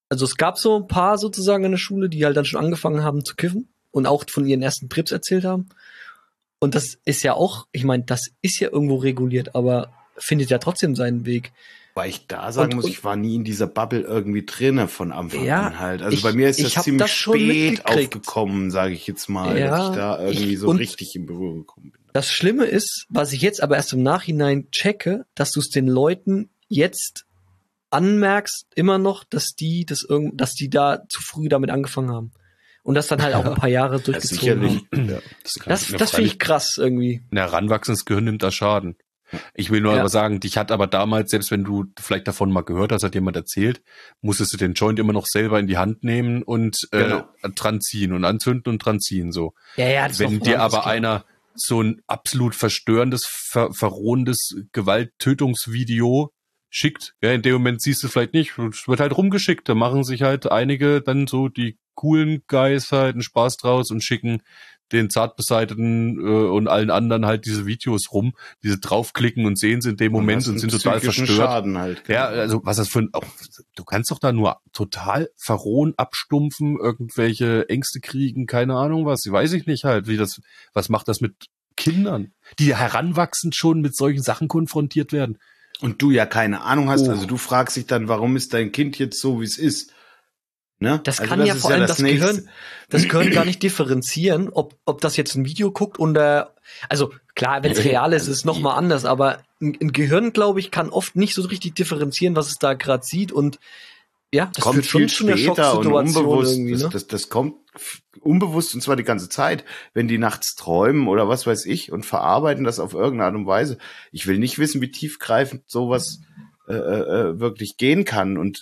also es gab so ein paar sozusagen in der Schule, die halt dann schon angefangen haben zu kiffen und auch von ihren ersten Trips erzählt haben. Und das ist ja auch, ich meine, das ist ja irgendwo reguliert, aber findet ja trotzdem seinen Weg. Weil ich da sagen Und- muss, und- ich war nie in dieser Bubble irgendwie drinne von Anfang Ja, an halt. Also ich- bei mir ist ich das hab ziemlich das schon spät mitgekriegt. aufgekommen, sage ich jetzt mal, Ja, dass ich da irgendwie ich- so und- richtig in Berührung gekommen bin. Das Schlimme ist, was ich jetzt aber erst im Nachhinein checke, dass du es den Leuten jetzt anmerkst, immer noch, dass die das irgend, dass die da zu früh damit angefangen haben. Und das dann halt auch ein paar Jahre Ja, durchgezogen sicherlich. haben. Ja, das kann Das, ich mir das finde ich freilich- krass irgendwie. ein heranwachsendes Gehirn nimmt da Schaden. Ich will nur Ja. aber sagen, dich hat aber damals, selbst wenn du vielleicht davon mal gehört hast, hat jemand erzählt, musstest du den Joint immer noch selber in die Hand nehmen und äh, Genau. dran ziehen und anzünden und dran ziehen, so. Ja, ja, das ist Wenn doch- dir das ist aber klar. einer so ein absolut verstörendes, ver verrohendes Gewalttötungsvideo schickt, ja, in dem Moment siehst du es vielleicht nicht, es wird halt rumgeschickt, da machen sich halt einige dann so die coolen Guys halt einen Spaß draus und schicken den Zartbeseiteten äh, und allen anderen halt diese Videos rum, diese draufklicken und sehen sie in dem Moment hast und, einen sind total psychischen verstört. Schaden halt. Ja, also was das für ein, auch, du kannst doch da nur total verrohen, abstumpfen, irgendwelche Ängste kriegen, keine Ahnung was, weiß ich nicht halt, wie das, was macht das mit Kindern, die heranwachsend schon mit solchen Sachen konfrontiert werden. Und du ja keine Ahnung hast, Oh. also du fragst dich dann, warum ist dein Kind jetzt so, wie es ist? Ne? Das Also kann ja ist vor allem das, Nächste. Gehirn, das Gehirn gar nicht differenzieren, ob, ob das jetzt ein Video guckt oder, also klar, wenn es real ist, ist es nochmal anders, aber ein, ein Gehirn, glaube ich, kann oft nicht so richtig differenzieren, was es da gerade sieht und ja, das kommt führt schon viel zu einer später und Schocksituation unbewusst. irgendwie, Das, ne? das, das kommt f- unbewusst und zwar die ganze Zeit, wenn die nachts träumen oder was weiß ich und verarbeiten das auf irgendeine Art und Weise. Ich will nicht wissen, wie tiefgreifend sowas äh, äh, wirklich gehen kann und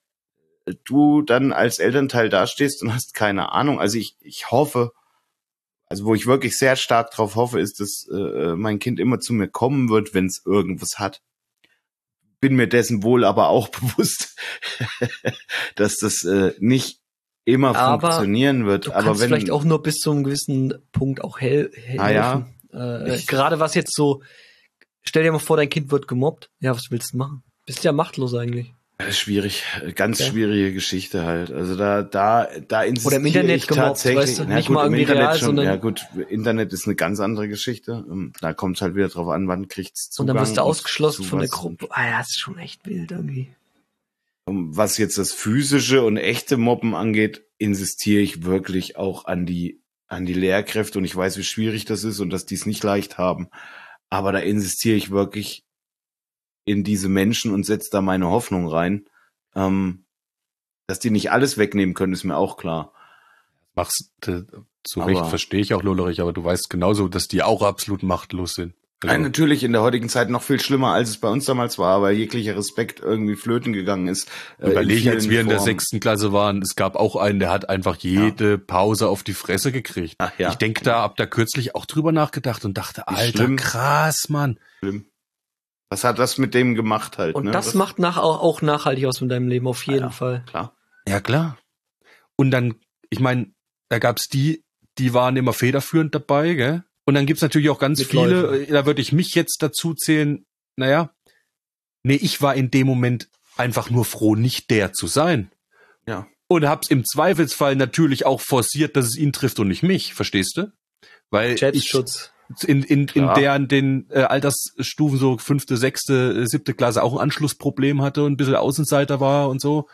du dann als Elternteil dastehst und hast keine Ahnung. Also ich, ich hoffe, also wo ich wirklich sehr stark drauf hoffe, ist, dass äh, mein Kind immer zu mir kommen wird, wenn es irgendwas hat. Bin mir dessen wohl aber auch bewusst, dass das äh, nicht immer Aber funktionieren wird. Du aber kannst wenn vielleicht auch nur bis zu einem gewissen Punkt auch hel hel Ah, ja. helfen. Äh, Ich- gerade was jetzt so, stell dir mal vor, dein Kind wird gemobbt. Ja, was willst du machen? Bist ja machtlos eigentlich. das ist schwierig, ganz Okay. schwierige Geschichte halt. Also da, da, da insistiere Oder im Internet ich gemobbt, tatsächlich. weißt du? Na Nicht gut, mal im irgendwie Internet real, schon, sondern- ja gut, Internet ist eine ganz andere Geschichte. Ähm, Da kommt es halt wieder drauf an, wann kriegt's Und Zugang. dann wirst du und ausgeschlossen zu von der was. Gruppe. Ah ja, das ist schon echt wild irgendwie. Und was jetzt das physische und echte Mobben angeht, insistiere ich wirklich auch an die, an die Lehrkräfte und ich weiß, wie schwierig das ist und dass die es nicht leicht haben. Aber da insistiere ich wirklich in diese Menschen und setze da meine Hoffnung rein. Ähm, dass die nicht alles wegnehmen können, ist mir auch klar. Machst du zu Aber- Recht, verstehe ich auch, Lollerich, aber du weißt genauso, dass die auch absolut machtlos sind. Also, Nein, natürlich in der heutigen Zeit noch viel schlimmer, als es bei uns damals war, weil jeglicher Respekt irgendwie flöten gegangen ist. äh, in Überlege, als vielen wir in der Formen. sechsten Klasse waren, es gab auch einen, der hat einfach jede Pause auf die Fresse gekriegt. Ach ja. Ich denke, da hab da kürzlich auch drüber nachgedacht und dachte, Wie Alter, schlimm. krass, Mann. Schlimm. Was hat das mit dem gemacht halt? Und ne? das Was- macht nach, auch, auch nachhaltig was mit deinem Leben, auf jeden ja. Fall. Klar. Ja, klar. Und dann, ich meine, da gab's die, die waren immer federführend dabei, gell? Und dann gibt's natürlich auch ganz Mitläufer. viele, da würde ich mich jetzt dazu zählen, naja, nee, ich war in dem Moment einfach nur froh, nicht der zu sein. Ja. Und hab's im Zweifelsfall natürlich auch forciert, dass es ihn trifft und nicht mich, verstehst du? Weil ich Selbstschutz. in, in, in Klar. deren den äh, Altersstufen so fünfte, sechste, äh, siebte Klasse auch ein Anschlussproblem hatte und ein bisschen Außenseiter war und so,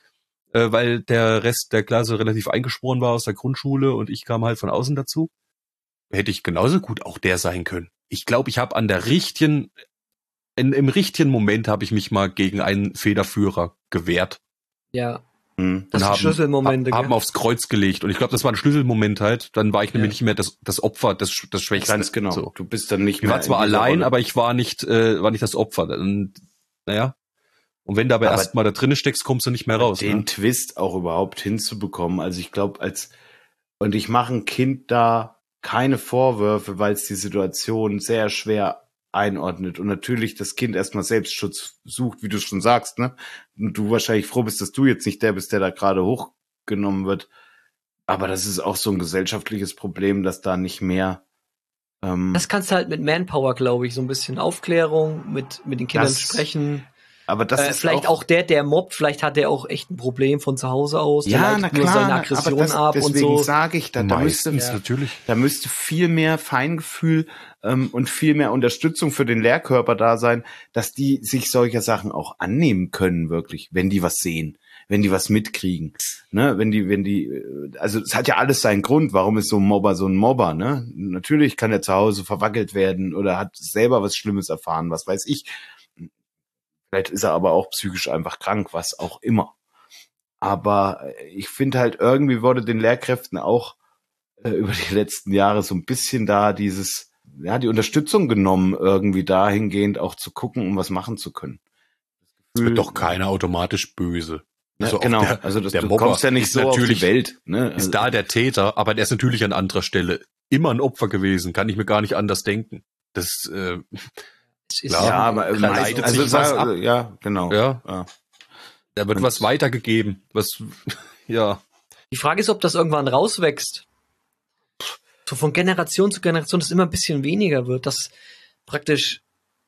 äh, weil der Rest der Klasse relativ eingeschworen war aus der Grundschule und ich kam halt von außen dazu. Hätte ich genauso gut auch der sein können. Ich glaube, ich habe an der richtigen, in, im richtigen Moment habe ich mich mal gegen einen Federführer gewehrt. Ja, Hm. das sind haben, Schlüsselmomente. haben gell? aufs Kreuz gelegt. Und ich glaube, das war ein Schlüsselmoment halt. Dann war ich nämlich Ja. nicht mehr das, das Opfer, das, das Schwächste. Ganz genau. So. Du bist dann nicht Ich war mehr zwar in dieser allein, Rolle. aber ich war nicht, äh, war nicht das Opfer. Und, naja. Und wenn du aber, Aber erst mal da drinnen steckst, kommst du nicht mehr raus. den Ne? Twist auch überhaupt hinzubekommen. Also ich glaube, als und ich mache ein Kind da keine Vorwürfe, weil es die Situation sehr schwer einordnet und natürlich das Kind erstmal Selbstschutz sucht, wie du schon sagst, ne? Und du wahrscheinlich froh bist, dass du jetzt nicht der bist, der da gerade hochgenommen wird. Aber das ist auch so ein gesellschaftliches Problem, dass da nicht mehr ähm, Das kannst du halt mit Manpower, glaube ich, so ein bisschen Aufklärung, mit, mit den Kindern Das- sprechen. aber das äh, ist vielleicht auch, auch der, der mobbt, vielleicht hat der auch echt ein Problem von zu Hause aus. Der ja, leitet na nur klar, seine Aggression aber das, ab und deswegen so. sage ich, da, da müsste, Meistens, natürlich. da müsste viel mehr Feingefühl ähm, und viel mehr Unterstützung für den Lehrkörper da sein, dass die sich solcher Sachen auch annehmen können, wirklich, wenn die was sehen, wenn die was mitkriegen, ne, wenn die, wenn die, also es hat ja alles seinen Grund, warum ist so ein Mobber so ein Mobber, ne? Natürlich kann er zu Hause verwackelt werden oder hat selber was Schlimmes erfahren, was weiß ich. Vielleicht ist er aber auch psychisch einfach krank, was auch immer. Aber ich finde halt, irgendwie wurde den Lehrkräften auch äh, über die letzten Jahre so ein bisschen da dieses, ja, die Unterstützung genommen, irgendwie dahingehend auch zu gucken, um was machen zu können. Es wird doch keiner automatisch böse. Also Also genau, der, also das, der du Mobber kommst ja nicht ist so auf die natürlich, Welt. Ne? ist da der Täter, aber der ist natürlich an anderer Stelle immer ein Opfer gewesen, kann ich mir gar nicht anders denken. Das, äh, Ist klar, ja, aber da meist- leitet also sich was ab. Ja, genau. Ja. Ja. Da wird Und- was weitergegeben, was, ja. Die Frage ist, ob das irgendwann rauswächst. So von Generation zu Generation, dass immer ein bisschen weniger wird, dass praktisch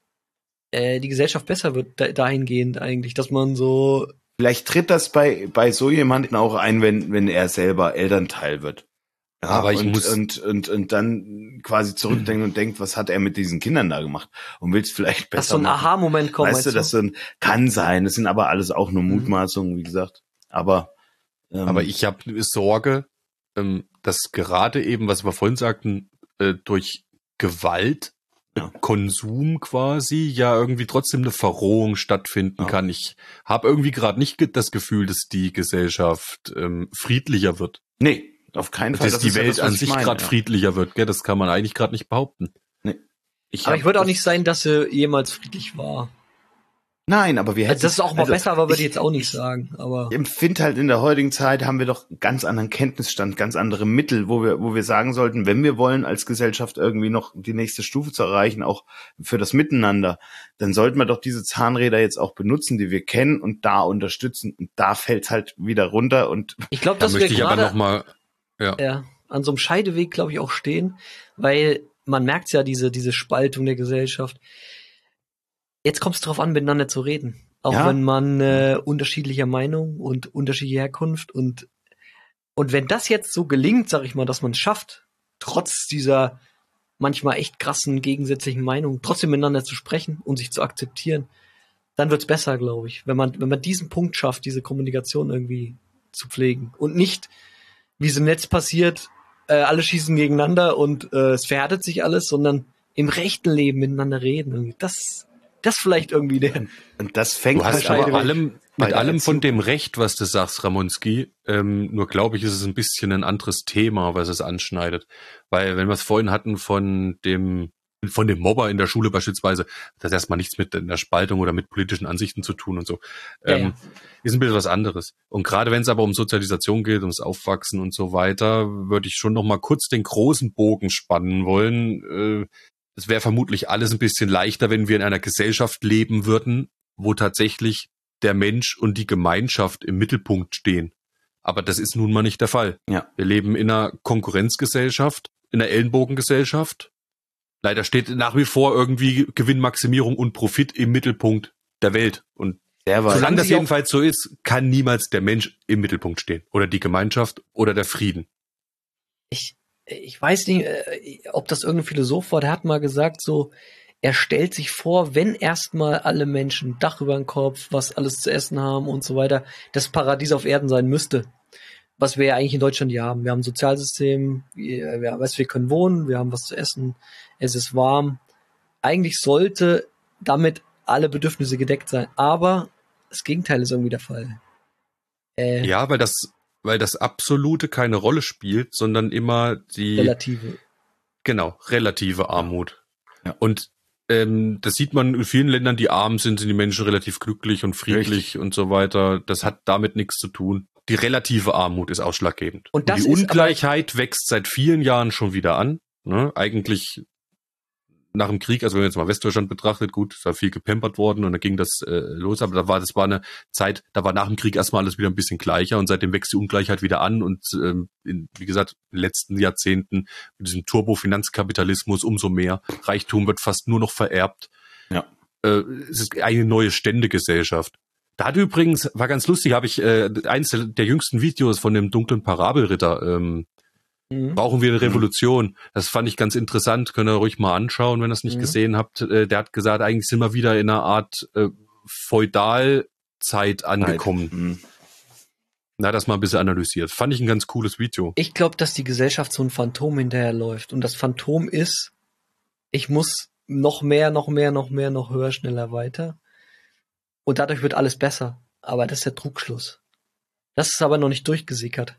äh, die Gesellschaft besser wird da, dahingehend eigentlich, dass man so Vielleicht tritt das bei bei so jemanden auch ein, wenn wenn er selber Elternteil wird. Ja, Aber ich und, muss- und und und dann quasi zurückdenkt und denkt, was hat er mit diesen Kindern da gemacht und will es vielleicht besser dass so ein machen. Aha-Moment kommt. Weißt du, meinst das so ein, kann sein. Das sind aber alles auch nur Mhm. Mutmaßungen, wie gesagt. Aber ähm, Aber ich habe Sorge, ähm, dass gerade eben, was wir vorhin sagten, äh, durch Gewalt, Ja. Konsum quasi, ja irgendwie trotzdem eine Verrohung stattfinden Ja. kann. Ich habe irgendwie gerade nicht ge- das Gefühl, dass die Gesellschaft ähm, friedlicher wird. nee, auf keinen Fall. Dass Das die ist ja Welt das, was an ich sich meine, gerade ja. friedlicher wird, gell? Das kann man eigentlich gerade nicht behaupten. Ich Aber hab ich würde auch das- nicht sein, dass sie jemals friedlich war. Nein, aber wir hätten. Also, dass es auch mal also besser war, würde ich ich- jetzt auch nicht sagen. Aber Ich empfinde halt in der heutigen Zeit haben wir doch einen ganz anderen Kenntnisstand, ganz andere Mittel, wo wir, wo wir sagen sollten, wenn wir wollen als Gesellschaft irgendwie noch die nächste Stufe zu erreichen, auch für das Miteinander, dann sollten wir doch diese Zahnräder jetzt auch benutzen, die wir kennen und da unterstützen. Und da fällt's halt wieder runter und ich glaube, Da dass wir möchte ich aber gerade noch mal, ja, ja, an so einem Scheideweg, glaube ich, auch stehen, weil man merkt ja diese, diese Spaltung der Gesellschaft. Jetzt kommt es darauf an, miteinander zu reden. Auch Ja. wenn man äh, unterschiedlicher Meinung und unterschiedlicher Herkunft und und wenn das jetzt so gelingt, sag ich mal, dass man es schafft, trotz dieser manchmal echt krassen gegensätzlichen Meinungen, trotzdem miteinander zu sprechen und sich zu akzeptieren, dann wird's besser, glaube ich. Wenn man, wenn man diesen Punkt schafft, diese Kommunikation irgendwie zu pflegen und nicht, wie es im Netz passiert, äh, alle schießen gegeneinander und äh, es verhärtet sich alles, sondern im rechten Leben miteinander reden. Irgendwie. Das, das vielleicht irgendwie der. und das fängt du hast halt aber an. allem, bei mit der allem von Erziehung. dem Recht, was du sagst, Ramonski, ähm, nur glaube ich, ist es ein bisschen ein anderes Thema, was es anschneidet. Weil, wenn wir es vorhin hatten von dem von dem Mobber in der Schule beispielsweise, das hat erstmal nichts mit einer Spaltung oder mit politischen Ansichten zu tun und so. Ja, ähm, ja. Ist ein bisschen was anderes. Und gerade wenn es aber um Sozialisation geht, ums Aufwachsen und so weiter, würde ich schon noch mal kurz den großen Bogen spannen wollen. Äh, es wäre vermutlich alles ein bisschen leichter, wenn wir in einer Gesellschaft leben würden, wo tatsächlich der Mensch und die Gemeinschaft im Mittelpunkt stehen. Aber das ist nun mal nicht der Fall. Ja. Wir leben in einer Konkurrenzgesellschaft, in einer Ellenbogengesellschaft. Leider steht nach wie vor irgendwie Gewinnmaximierung und Profit im Mittelpunkt der Welt. Und Sehr weit. solange das sich auch- jedenfalls so ist, kann niemals der Mensch im Mittelpunkt stehen. Oder die Gemeinschaft oder der Frieden. Ich, ich weiß nicht, äh, ob das irgendein Philosoph war, der hat mal gesagt, so, er stellt sich vor, wenn erstmal alle Menschen Dach über den Kopf, was alles zu essen haben und so weiter, das Paradies auf Erden sein müsste. Was wir ja eigentlich in Deutschland hier haben. Wir haben ein Sozialsystem, wir, wir, weißt, wir können wohnen, wir haben was zu essen, es ist warm. Eigentlich sollte damit alle Bedürfnisse gedeckt sein, aber das Gegenteil ist irgendwie der Fall. Äh, Ja, weil das, weil das Absolute keine Rolle spielt, sondern immer die Relative. Genau, relative Armut. Ja. Und ähm, das sieht man in vielen Ländern, die arm sind, sind die Menschen relativ glücklich und friedlich Richtig. und so weiter. Das hat damit nichts zu tun. Die relative Armut ist ausschlaggebend. Und das die ist Ungleichheit wächst seit vielen Jahren schon wieder an. Ne? Eigentlich nach dem Krieg, also wenn man jetzt mal Westdeutschland betrachtet, gut, ist da viel gepampert worden und dann ging das äh, los, aber da war das war eine Zeit, da war nach dem Krieg erstmal alles wieder ein bisschen gleicher und seitdem wächst die Ungleichheit wieder an und ähm, in, wie gesagt, in den letzten Jahrzehnten mit diesem Turbo-Finanzkapitalismus umso mehr. Reichtum wird fast nur noch vererbt. Ja. äh, es ist eine neue Ständegesellschaft. Da hat übrigens, war ganz lustig, habe ich äh, eins der, der jüngsten Videos von dem dunklen Parabelritter, ähm, mhm. brauchen wir eine Revolution. Das fand ich ganz interessant, könnt ihr ruhig mal anschauen, wenn ihr es nicht mhm. gesehen habt. Äh, der hat gesagt, eigentlich sind wir wieder in einer Art äh, Feudalzeit angekommen. Mhm. Na, das mal ein bisschen analysiert. Fand ich ein ganz cooles Video. Ich glaube, dass die Gesellschaft so ein Phantom hinterherläuft. Und das Phantom ist, ich muss noch mehr, noch mehr, noch mehr, noch höher, schneller, weiter. Und dadurch wird alles besser. Aber das ist der Trugschluss. Das ist aber noch nicht durchgesickert.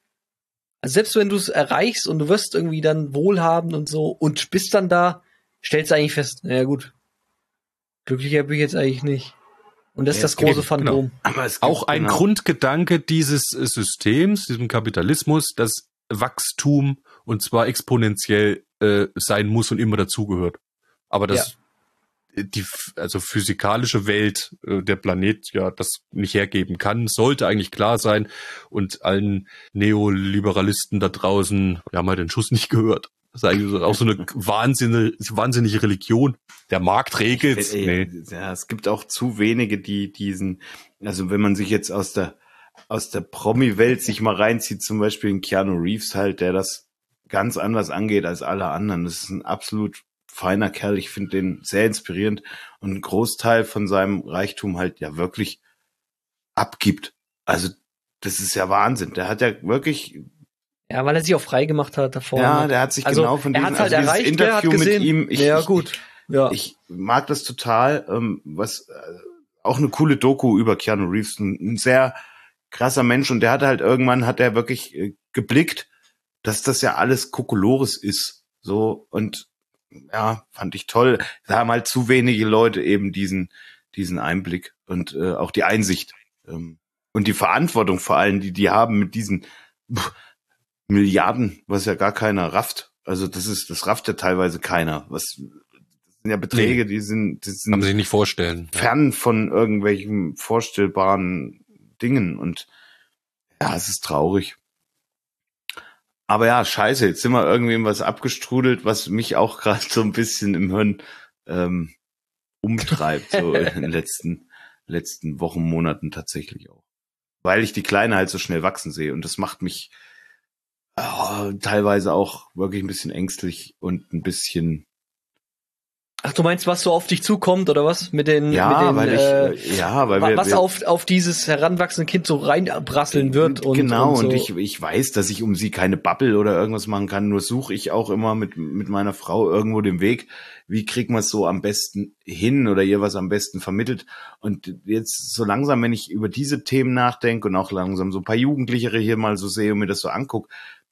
Also selbst wenn du es erreichst und du wirst irgendwie dann wohlhabend und so und bist dann da, stellst du eigentlich fest, naja gut, glücklicher bin ich jetzt eigentlich nicht. Und das ja, ist das große Phantom. Genau. Aber es auch ein genau. Grundgedanke dieses Systems, diesem Kapitalismus, dass Wachstum und zwar exponentiell äh, sein muss und immer dazugehört. Aber das ja. die also physikalische Welt, äh, der Planet ja das nicht hergeben kann, sollte eigentlich klar sein. Und allen Neoliberalisten da draußen, wir haben halt den Schuss nicht gehört. Das ist eigentlich auch so eine wahnsinnige, wahnsinnige Religion. Der Markt regelt. Nee. Ja, es gibt auch zu wenige, die diesen, also wenn man sich jetzt aus der, aus der Promi-Welt sich mal reinzieht, zum Beispiel in Keanu Reeves halt, der das ganz anders angeht als alle anderen. Das ist ein absolut feiner Kerl. Ich finde den sehr inspirierend und einen Großteil von seinem Reichtum halt ja wirklich abgibt. Also, das ist ja Wahnsinn. Der hat ja wirklich, ja, weil er sich auch frei gemacht hat davor. Ja, der hat sich also, genau von diesem er halt also erreicht, Interview hat gesehen, mit ihm. Ich, ja, gut. Ja. Ich mag das total. Ähm, was äh, auch eine coole Doku über Keanu Reeves, ein, ein sehr krasser Mensch. Und der hat halt irgendwann hat er wirklich äh, geblickt, dass das ja alles Kokolores ist. So und ja, fand ich toll. Da haben halt zu wenige Leute eben diesen diesen Einblick und äh, auch die Einsicht ähm, und die Verantwortung vor allem, die die haben mit diesen pff, Milliarden, was ja gar keiner rafft. Also das ist, das rafft ja teilweise keiner. Was, das sind ja Beträge, nee, die sind, die sind kann man sich nicht vorstellen. Fern von irgendwelchen vorstellbaren Dingen und ja, es ist traurig. Aber ja, scheiße, jetzt sind wir irgendwie in was abgestrudelt, was mich auch gerade so ein bisschen im Hirn ähm, umtreibt, so in den letzten, letzten Wochen, Monaten tatsächlich auch. Weil ich die Kleine halt so schnell wachsen sehe und das macht mich oh, teilweise auch wirklich ein bisschen ängstlich und ein bisschen. Ach, du meinst, was so auf dich zukommt oder was mit den? Ja, mit den, weil äh, ich, ja, weil wir, was wir, auf auf dieses heranwachsende Kind so reinbrasseln wird und genau und, so. und ich ich weiß, dass ich um sie keine Bubble oder irgendwas machen kann. Nur suche ich auch immer mit mit meiner Frau irgendwo den Weg. Wie kriegt man es so am besten hin oder ihr was am besten vermittelt? Und jetzt so langsam, wenn ich über diese Themen nachdenke und auch langsam so ein paar Jugendlichere hier mal so sehe und mir das so angucke,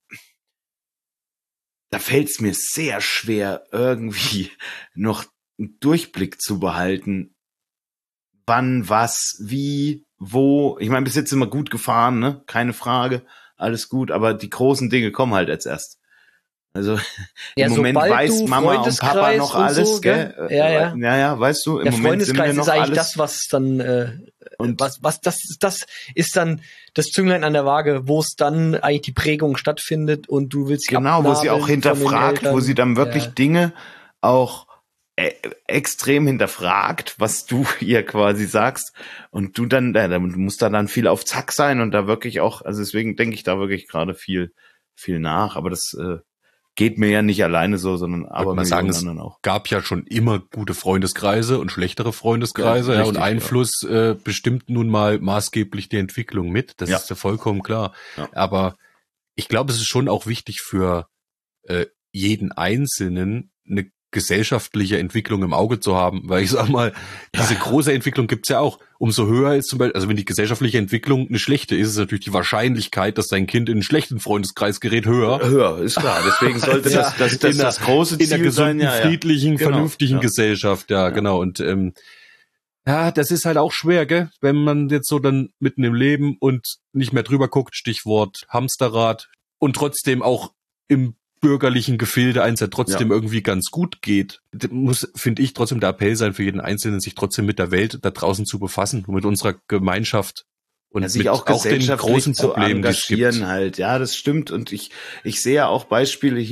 da fällt es mir sehr schwer, irgendwie noch einen Durchblick zu behalten. Wann, was, wie, wo. Ich meine, bis jetzt sind wir gut gefahren, ne? Keine Frage, alles gut. Aber die großen Dinge kommen halt als erst. Also ja, im Moment weiß Mama und Papa noch alles, so, gell? Ja, ja. Ja, ja, weißt du, im Der Moment sind wir noch ist eigentlich alles. Das, was dann, äh, und was, was, das, das ist dann das Zünglein an der Waage, wo es dann eigentlich die Prägung stattfindet und du willst genau, wo sie auch hinterfragt, wo sie dann wirklich ja. Dinge auch äh, extrem hinterfragt, was du ihr quasi sagst und du dann, äh, da muss da dann viel auf Zack sein und da wirklich auch, also deswegen denke ich da wirklich gerade viel, viel nach, aber das äh, geht mir ja nicht alleine so, sondern aber man sagen, es auch. Gab ja schon immer gute Freundeskreise und schlechtere Freundeskreise, ja, ja, richtig, und Einfluss ja. äh, bestimmt nun mal maßgeblich die Entwicklung mit. Das ja. ist ja vollkommen klar. Ja. Aber ich glaube, es ist schon auch wichtig für äh, jeden Einzelnen eine gesellschaftliche Entwicklung im Auge zu haben, weil ich sag mal, diese große Entwicklung gibt's ja auch. Umso höher ist zum Beispiel, also wenn die gesellschaftliche Entwicklung eine schlechte ist, ist natürlich die Wahrscheinlichkeit, dass dein Kind in einen schlechten Freundeskreis gerät, höher. Höher, ist klar. Deswegen sollte ja, das, das, das, das große Ziel in einer gesunden, sein, ja, ja. friedlichen, genau. vernünftigen ja. Gesellschaft, ja, ja, genau. Und ähm, ja, das ist halt auch schwer, gell? Wenn man jetzt so dann mitten im Leben und nicht mehr drüber guckt, Stichwort Hamsterrad, und trotzdem auch im bürgerlichen Gefilde eins ja trotzdem ja. irgendwie ganz gut geht, muss, finde ich, trotzdem der Appell sein für jeden Einzelnen, sich trotzdem mit der Welt da draußen zu befassen und mit unserer Gemeinschaft und ja, sich mit auch, auch den großen Problemen, die es gibt. Halt. Ja, das stimmt und ich ich sehe ja auch Beispiele hier,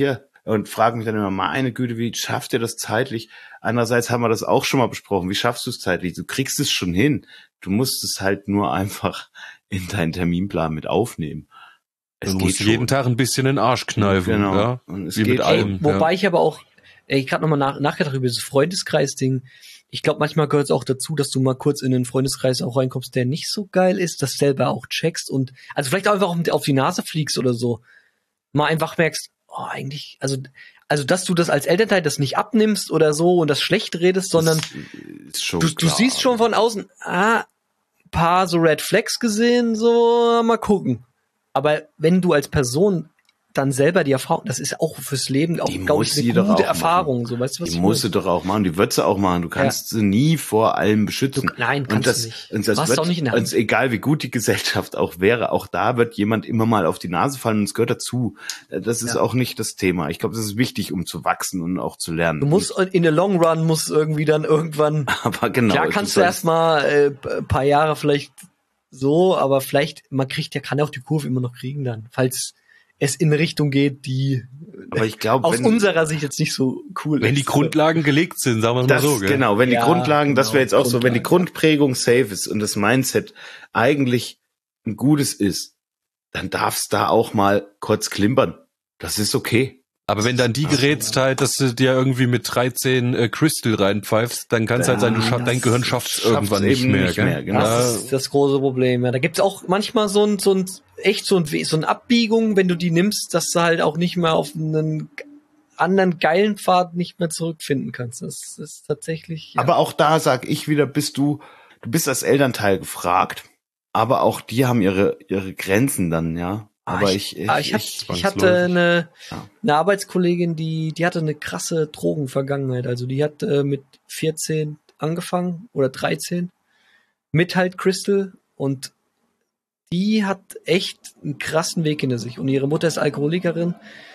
und frage mich dann immer, meine Güte, wie schafft ihr das zeitlich? Andererseits haben wir das auch schon mal besprochen. Wie schaffst du es zeitlich? Du kriegst es schon hin. Du musst es halt nur einfach in deinen Terminplan mit aufnehmen. Es Du geht musst schon. jeden Tag ein bisschen in den Arsch kneifen. Genau. Ja? Und es Wie geht mit schon. allem. Wobei ja. ich aber auch, ey, ich gerade nochmal nach, nachgedacht über dieses Freundeskreis-Ding. Ich glaube, manchmal gehört es auch dazu, dass du mal kurz in einen Freundeskreis auch reinkommst, der nicht so geil ist, das selber auch checkst und, also vielleicht auch einfach auf die Nase fliegst oder so. Mal einfach merkst, oh, eigentlich, also, also, dass du das als Elternteil das nicht abnimmst oder so und das schlecht redest, sondern Das ist schon du, du klar. siehst schon von außen, ah, paar so Red Flags gesehen, so, mal gucken. Aber wenn du als Person dann selber die Erfahrung, das ist auch fürs Leben auch, Die glaube ich, muss eine sie doch gute auch Erfahrung, so, weißt du, was Die ich musst du meine? doch auch machen, die wird sie auch machen. Du kannst sie nie vor allem beschützen. Du- nein, und kannst das, du nicht. Und das Du hast wird, auch nicht in der Hand. und egal wie gut die Gesellschaft auch wäre, auch da wird jemand immer mal auf die Nase fallen und es gehört dazu. Das ist Ja. auch nicht das Thema. Ich glaube, das ist wichtig, um zu wachsen und auch zu lernen. Du musst in the long run, musst irgendwie dann irgendwann, aber genau. klar es kannst ist du halt- erstmal äh, ein paar Jahre vielleicht so, aber vielleicht, man kriegt ja, kann ja auch die Kurve immer noch kriegen dann, falls es in eine Richtung geht, die Aber ich glaube, aus wenn, unserer Sicht jetzt nicht so cool Wenn ist. die Grundlagen gelegt sind, sagen wir mal das, so. Gell? genau, wenn die Ja, Grundlagen, das genau, wäre jetzt auch so, wenn die Grundlagen. Grundprägung safe ist und das Mindset eigentlich ein gutes ist, dann darf's da auch mal kurz klimpern. Das ist okay. Aber wenn dann die gerätst halt, dass du dir irgendwie mit dreizehn äh, Crystal reinpfeifst, dann kann es halt sein, du Ja, schaff, dein das Gehirn schafft's schafft's irgendwann nicht eben mehr. nicht gell? mehr, genau. Ja, Das ist das große Problem. Ja, da gibt's auch manchmal so ein, so ein, echt so ein, We- so ein Abbiegung, wenn du die nimmst, dass du halt auch nicht mehr auf einen anderen geilen Pfad nicht mehr zurückfinden kannst. Das ist tatsächlich, ja. Aber auch da sag ich wieder, bist du, du bist als Elternteil gefragt, aber auch die haben ihre, ihre Grenzen dann, ja. Aber ich, ich, Ah, ich, hab, ich, ich hatte eine, Ja. eine Arbeitskollegin, die, die hatte eine krasse Drogenvergangenheit. Also die hat äh, mit vierzehn angefangen oder dreizehn mit halt Crystal und die hat echt einen krassen Weg hinter sich. Und ihre Mutter ist Alkoholikerin.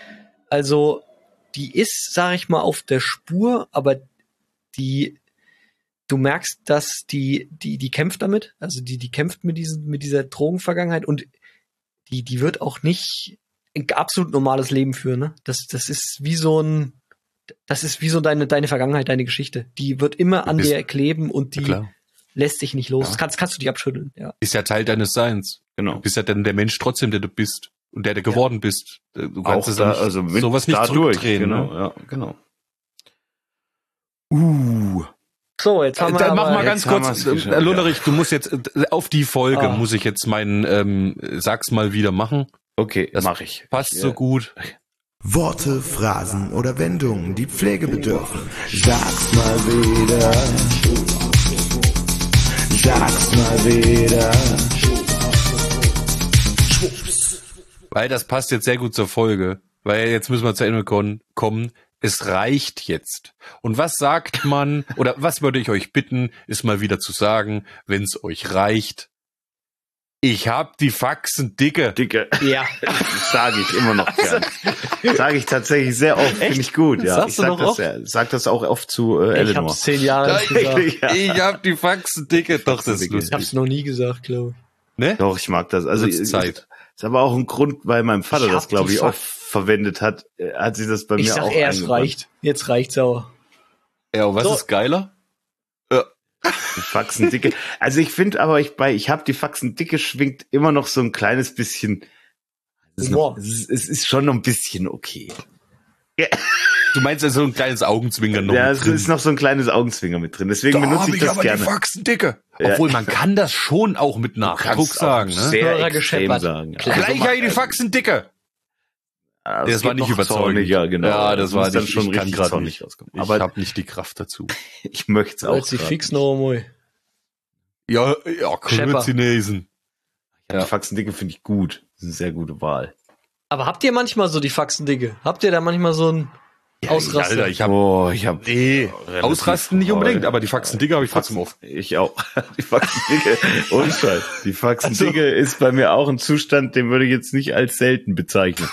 Also die ist, sag ich mal, auf der Spur, aber die, du merkst, dass die, die, die kämpft damit. Also die, die kämpft mit diesen, mit dieser Drogenvergangenheit und die, die wird auch nicht ein absolut normales Leben führen, ne? Das, das ist wie so ein, das ist wie so deine, deine Vergangenheit, deine Geschichte. Die wird immer an bist- dir kleben und die klar. lässt dich nicht los. Ja. Kannst, kannst du dich abschütteln, ja. Ist ja Teil deines Seins. genau. Du bist ja dann der Mensch trotzdem, der du bist. Und der du geworden bist. Du kannst Auch es da, nicht, also mit sowas nicht dadurch, zurückdrehen. genau, Ne? ja, genau. Uh, So, jetzt haben wir Dann mach aber, mal ganz jetzt haben kurz, wir's geschafft, äh, Lunderich, du musst jetzt, äh, auf die Folge Ah. muss ich jetzt meinen, ähm, sag's mal wieder machen. okay, Das mache ich. Passt Ja. so gut. Worte, Phrasen oder Wendungen, die Pflege bedürfen. Sag's mal wieder. Sag's mal wieder. Weil das passt jetzt sehr gut zur Folge. Weil jetzt müssen wir zu Ende kon- kommen. Es reicht jetzt. Und was sagt man, oder was würde ich euch bitten, ist mal wieder zu sagen, wenn es euch reicht. Ich hab die Faxen dicke. Dicke. ja. Das sage ich immer noch gern. Sage ich tatsächlich sehr oft, finde ich gut. Ja, Sagst ich du sag noch das, oft? ja, sag das auch oft zu äh, Ich Eleanor. hab's zehn Jahre nicht gesagt. Ja. Ich hab die Faxen dicke. Doch, das ist Faxendicke. Ich lustig. hab's noch nie gesagt, glaube ich. Ne? Doch, ich mag das. Also Wird's ist, Zeit. ist aber auch ein Grund, weil mein Vater Ich das, hab glaube die ich, Fa- oft verwendet hat. äh, Hat sie das bei Ich mir sag auch eher, es eingebaut. reicht. Jetzt reicht's aber. Ja, und was So. ist geiler? Die Faxendicke. Also ich finde aber, ich bei, ich habe die Faxendicke schwingt immer noch so ein kleines bisschen. Es ist, noch, Humor. es, ist, es ist schon noch ein bisschen okay. Du meinst also ein kleines Augenzwinkern noch Ja, mit es drin. ist noch so ein kleines Augenzwinger mit drin. Deswegen benutze ich das gerne. die Faxen dicke. Ja. Obwohl, man kann das schon auch mit Du Nachdruck kannst auch sagen, ne? Sehr Hörer extrem gescheppert. sagen. Ja. Klar. Also Gleich mach- habe ich die Faxen dicke. Ja, Das geht war nicht noch überzeugend. zorniger, genau. Ja, das war muss dann nicht, schon ich kann richtig grad zornig nicht. rauskommen. Ich Aber habe nicht die Kraft dazu. ich möchte es auch. Als sie grad fix nicht. noch einmal. Ja, ja, Schepper. Chinesen. Ja. Die Faxendicke finde ich gut. Das ist eine sehr gute Wahl. Aber habt ihr manchmal so die Faxendicke? Habt ihr da manchmal so ein Ausraster? Alter, ich habe Oh, ich habe nee, Ausrasten nicht unbedingt, aber die Faxen dicke habe ich trotzdem oft. Ich auch. Die Faxendicke. Ohne Scheiß. Die Faxendicke ist bei mir auch ein Zustand, den würde ich jetzt nicht als selten bezeichnen.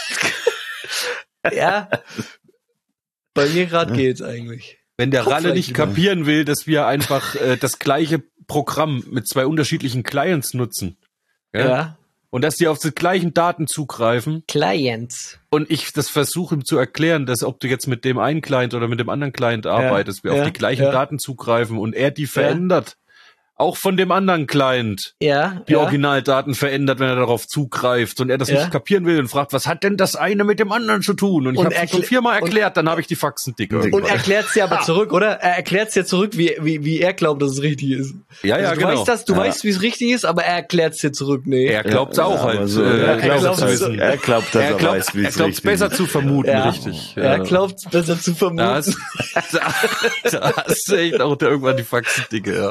Ja. Bei mir gerade geht's eigentlich. Wenn der Guck Ralle vielleicht nicht wieder. kapieren will, dass wir einfach äh, das gleiche Programm mit zwei unterschiedlichen Clients nutzen. Ja. Ja? Und dass die auf die gleichen Daten zugreifen. Clients. Und ich das versuche ihm zu erklären, dass ob du jetzt mit dem einen Client oder mit dem anderen Client arbeitest, wir ja, auf die gleichen ja. Daten zugreifen und er die verändert. Auch von dem anderen Client. Ja. Die ja. Originaldaten verändert, wenn er darauf zugreift und er das Ja. nicht kapieren will und fragt, was hat denn das eine mit dem anderen zu tun? Und ich Und habe es schon erkl- viermal erklärt, dann habe ich die Faxen dick Und irgendwann. erklärt's dir aber zurück, oder? Er erklärt's dir zurück, wie, wie, wie er glaubt, dass es richtig ist. Ja, ja, also du genau. weißt das, du Ja. weißt, wie es richtig ist, aber er erklärt's dir zurück. Nee. Er glaubt's auch aber halt. so, äh, er glaubt, glaubt's zu so. wissen. Er glaubt, dass er er, glaubt, weiß, wie er es glaubt's richtig besser ist. zu vermuten, Ja. richtig. Er glaubt's besser zu vermuten. Da hast, da, da hast du echt auch irgendwann die Faxen dicke, ja.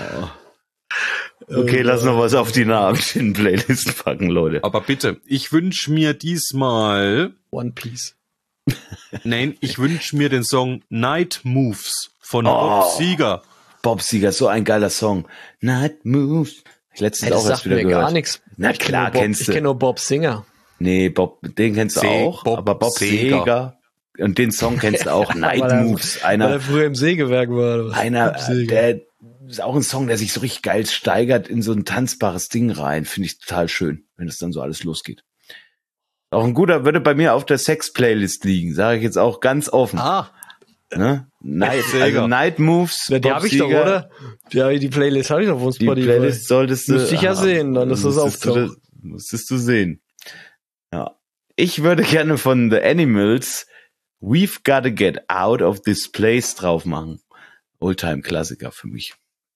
Okay, lass noch was auf die Namen-Playlisten packen, Leute. Aber bitte, ich wünsch mir diesmal, One Piece. nein, ich wünsch mir den Song Night Moves von Oh. Bob Seger. Bob Seger, so ein geiler Song. Night Moves. Ich letztens Ey, das auch erst sagt wieder mir gehört. gar nichts. Na Ich kenn klar, nur Bob, kennst Ich du. kenne nur Bob Singer. Nee, Bob, den kennst du Se- auch, Bob aber Bob Seger. Seger. Und den Song kennst du auch, Night Weil er- Moves. Weil Einer, er früher im Sägewerk war. Oder was? einer, Bob Seger. der ist auch ein Song, der sich so richtig geil steigert in so ein tanzbares Ding rein. Finde ich total schön, wenn es dann so alles losgeht. Auch ein guter, würde bei mir auf der Sex-Playlist liegen, sage ich jetzt auch ganz offen. Ah, Ne? Night, Seger. also Night Moves, Ja, die Bob habe ich doch, Seger. oder? Ja, die Playlist habe ich doch von Die Spotify. Playlist solltest du Müsste ich ja haben. sehen, dann ist das Müsstest du auftaucht. das- Müsstest du sehen. Ja. Ich würde gerne von The Animals We've Gotta Get Out of This Place drauf machen. Oldtime-Klassiker für mich.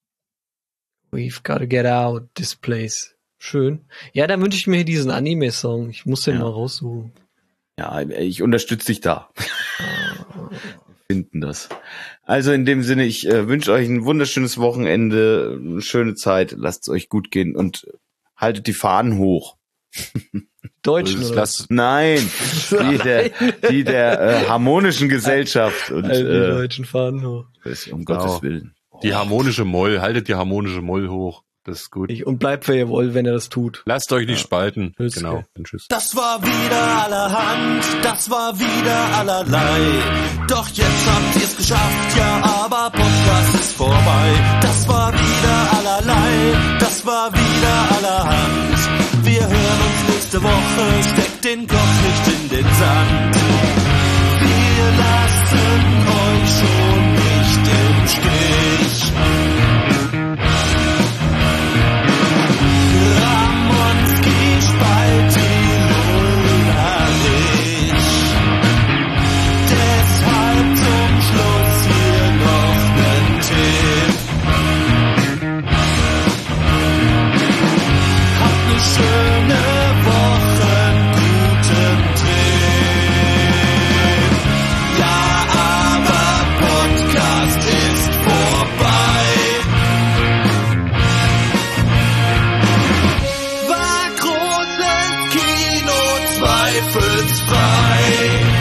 We've gotta get out this place. Schön. Ja, dann wünsche ich mir diesen Anime-Song. Ich muss den Ja. mal raussuchen. Ja, ich unterstütze dich da. Wir finden das. Also in dem Sinne, ich äh, wünsche euch ein wunderschönes Wochenende, eine schöne Zeit, lasst es euch gut gehen und haltet die Fahnen hoch. Deutschen das oder? lass, Nein, die der, die der äh, harmonischen Gesellschaft und All die äh, deutschen Fahnen hoch. um Genau. Gottes Willen. die harmonische Moll, haltet die harmonische Moll hoch. Das ist gut. Ich, und bleibt, wer ihr wollt, wenn ihr das tut. Lasst euch nicht spalten. Tschüss, Genau. gell. Und tschüss. Das war wieder allerhand, das war wieder allerlei. Doch jetzt habt ihr's geschafft, ja, aber Podcast ist vorbei. Das war wieder allerlei, das war wieder allerhand. Wir hören uns nächste Woche, steckt den Kopf nicht in den Sand. Wir lassen euch schon nicht im Stich. Ramonski, Spalti, Ulrich. Deshalb zum Schluss hier noch nen Tipp. Habt ne schöne Woche, guten Trip. Ja, aber Podcast ist vorbei. War großes Kino zweifelsfrei.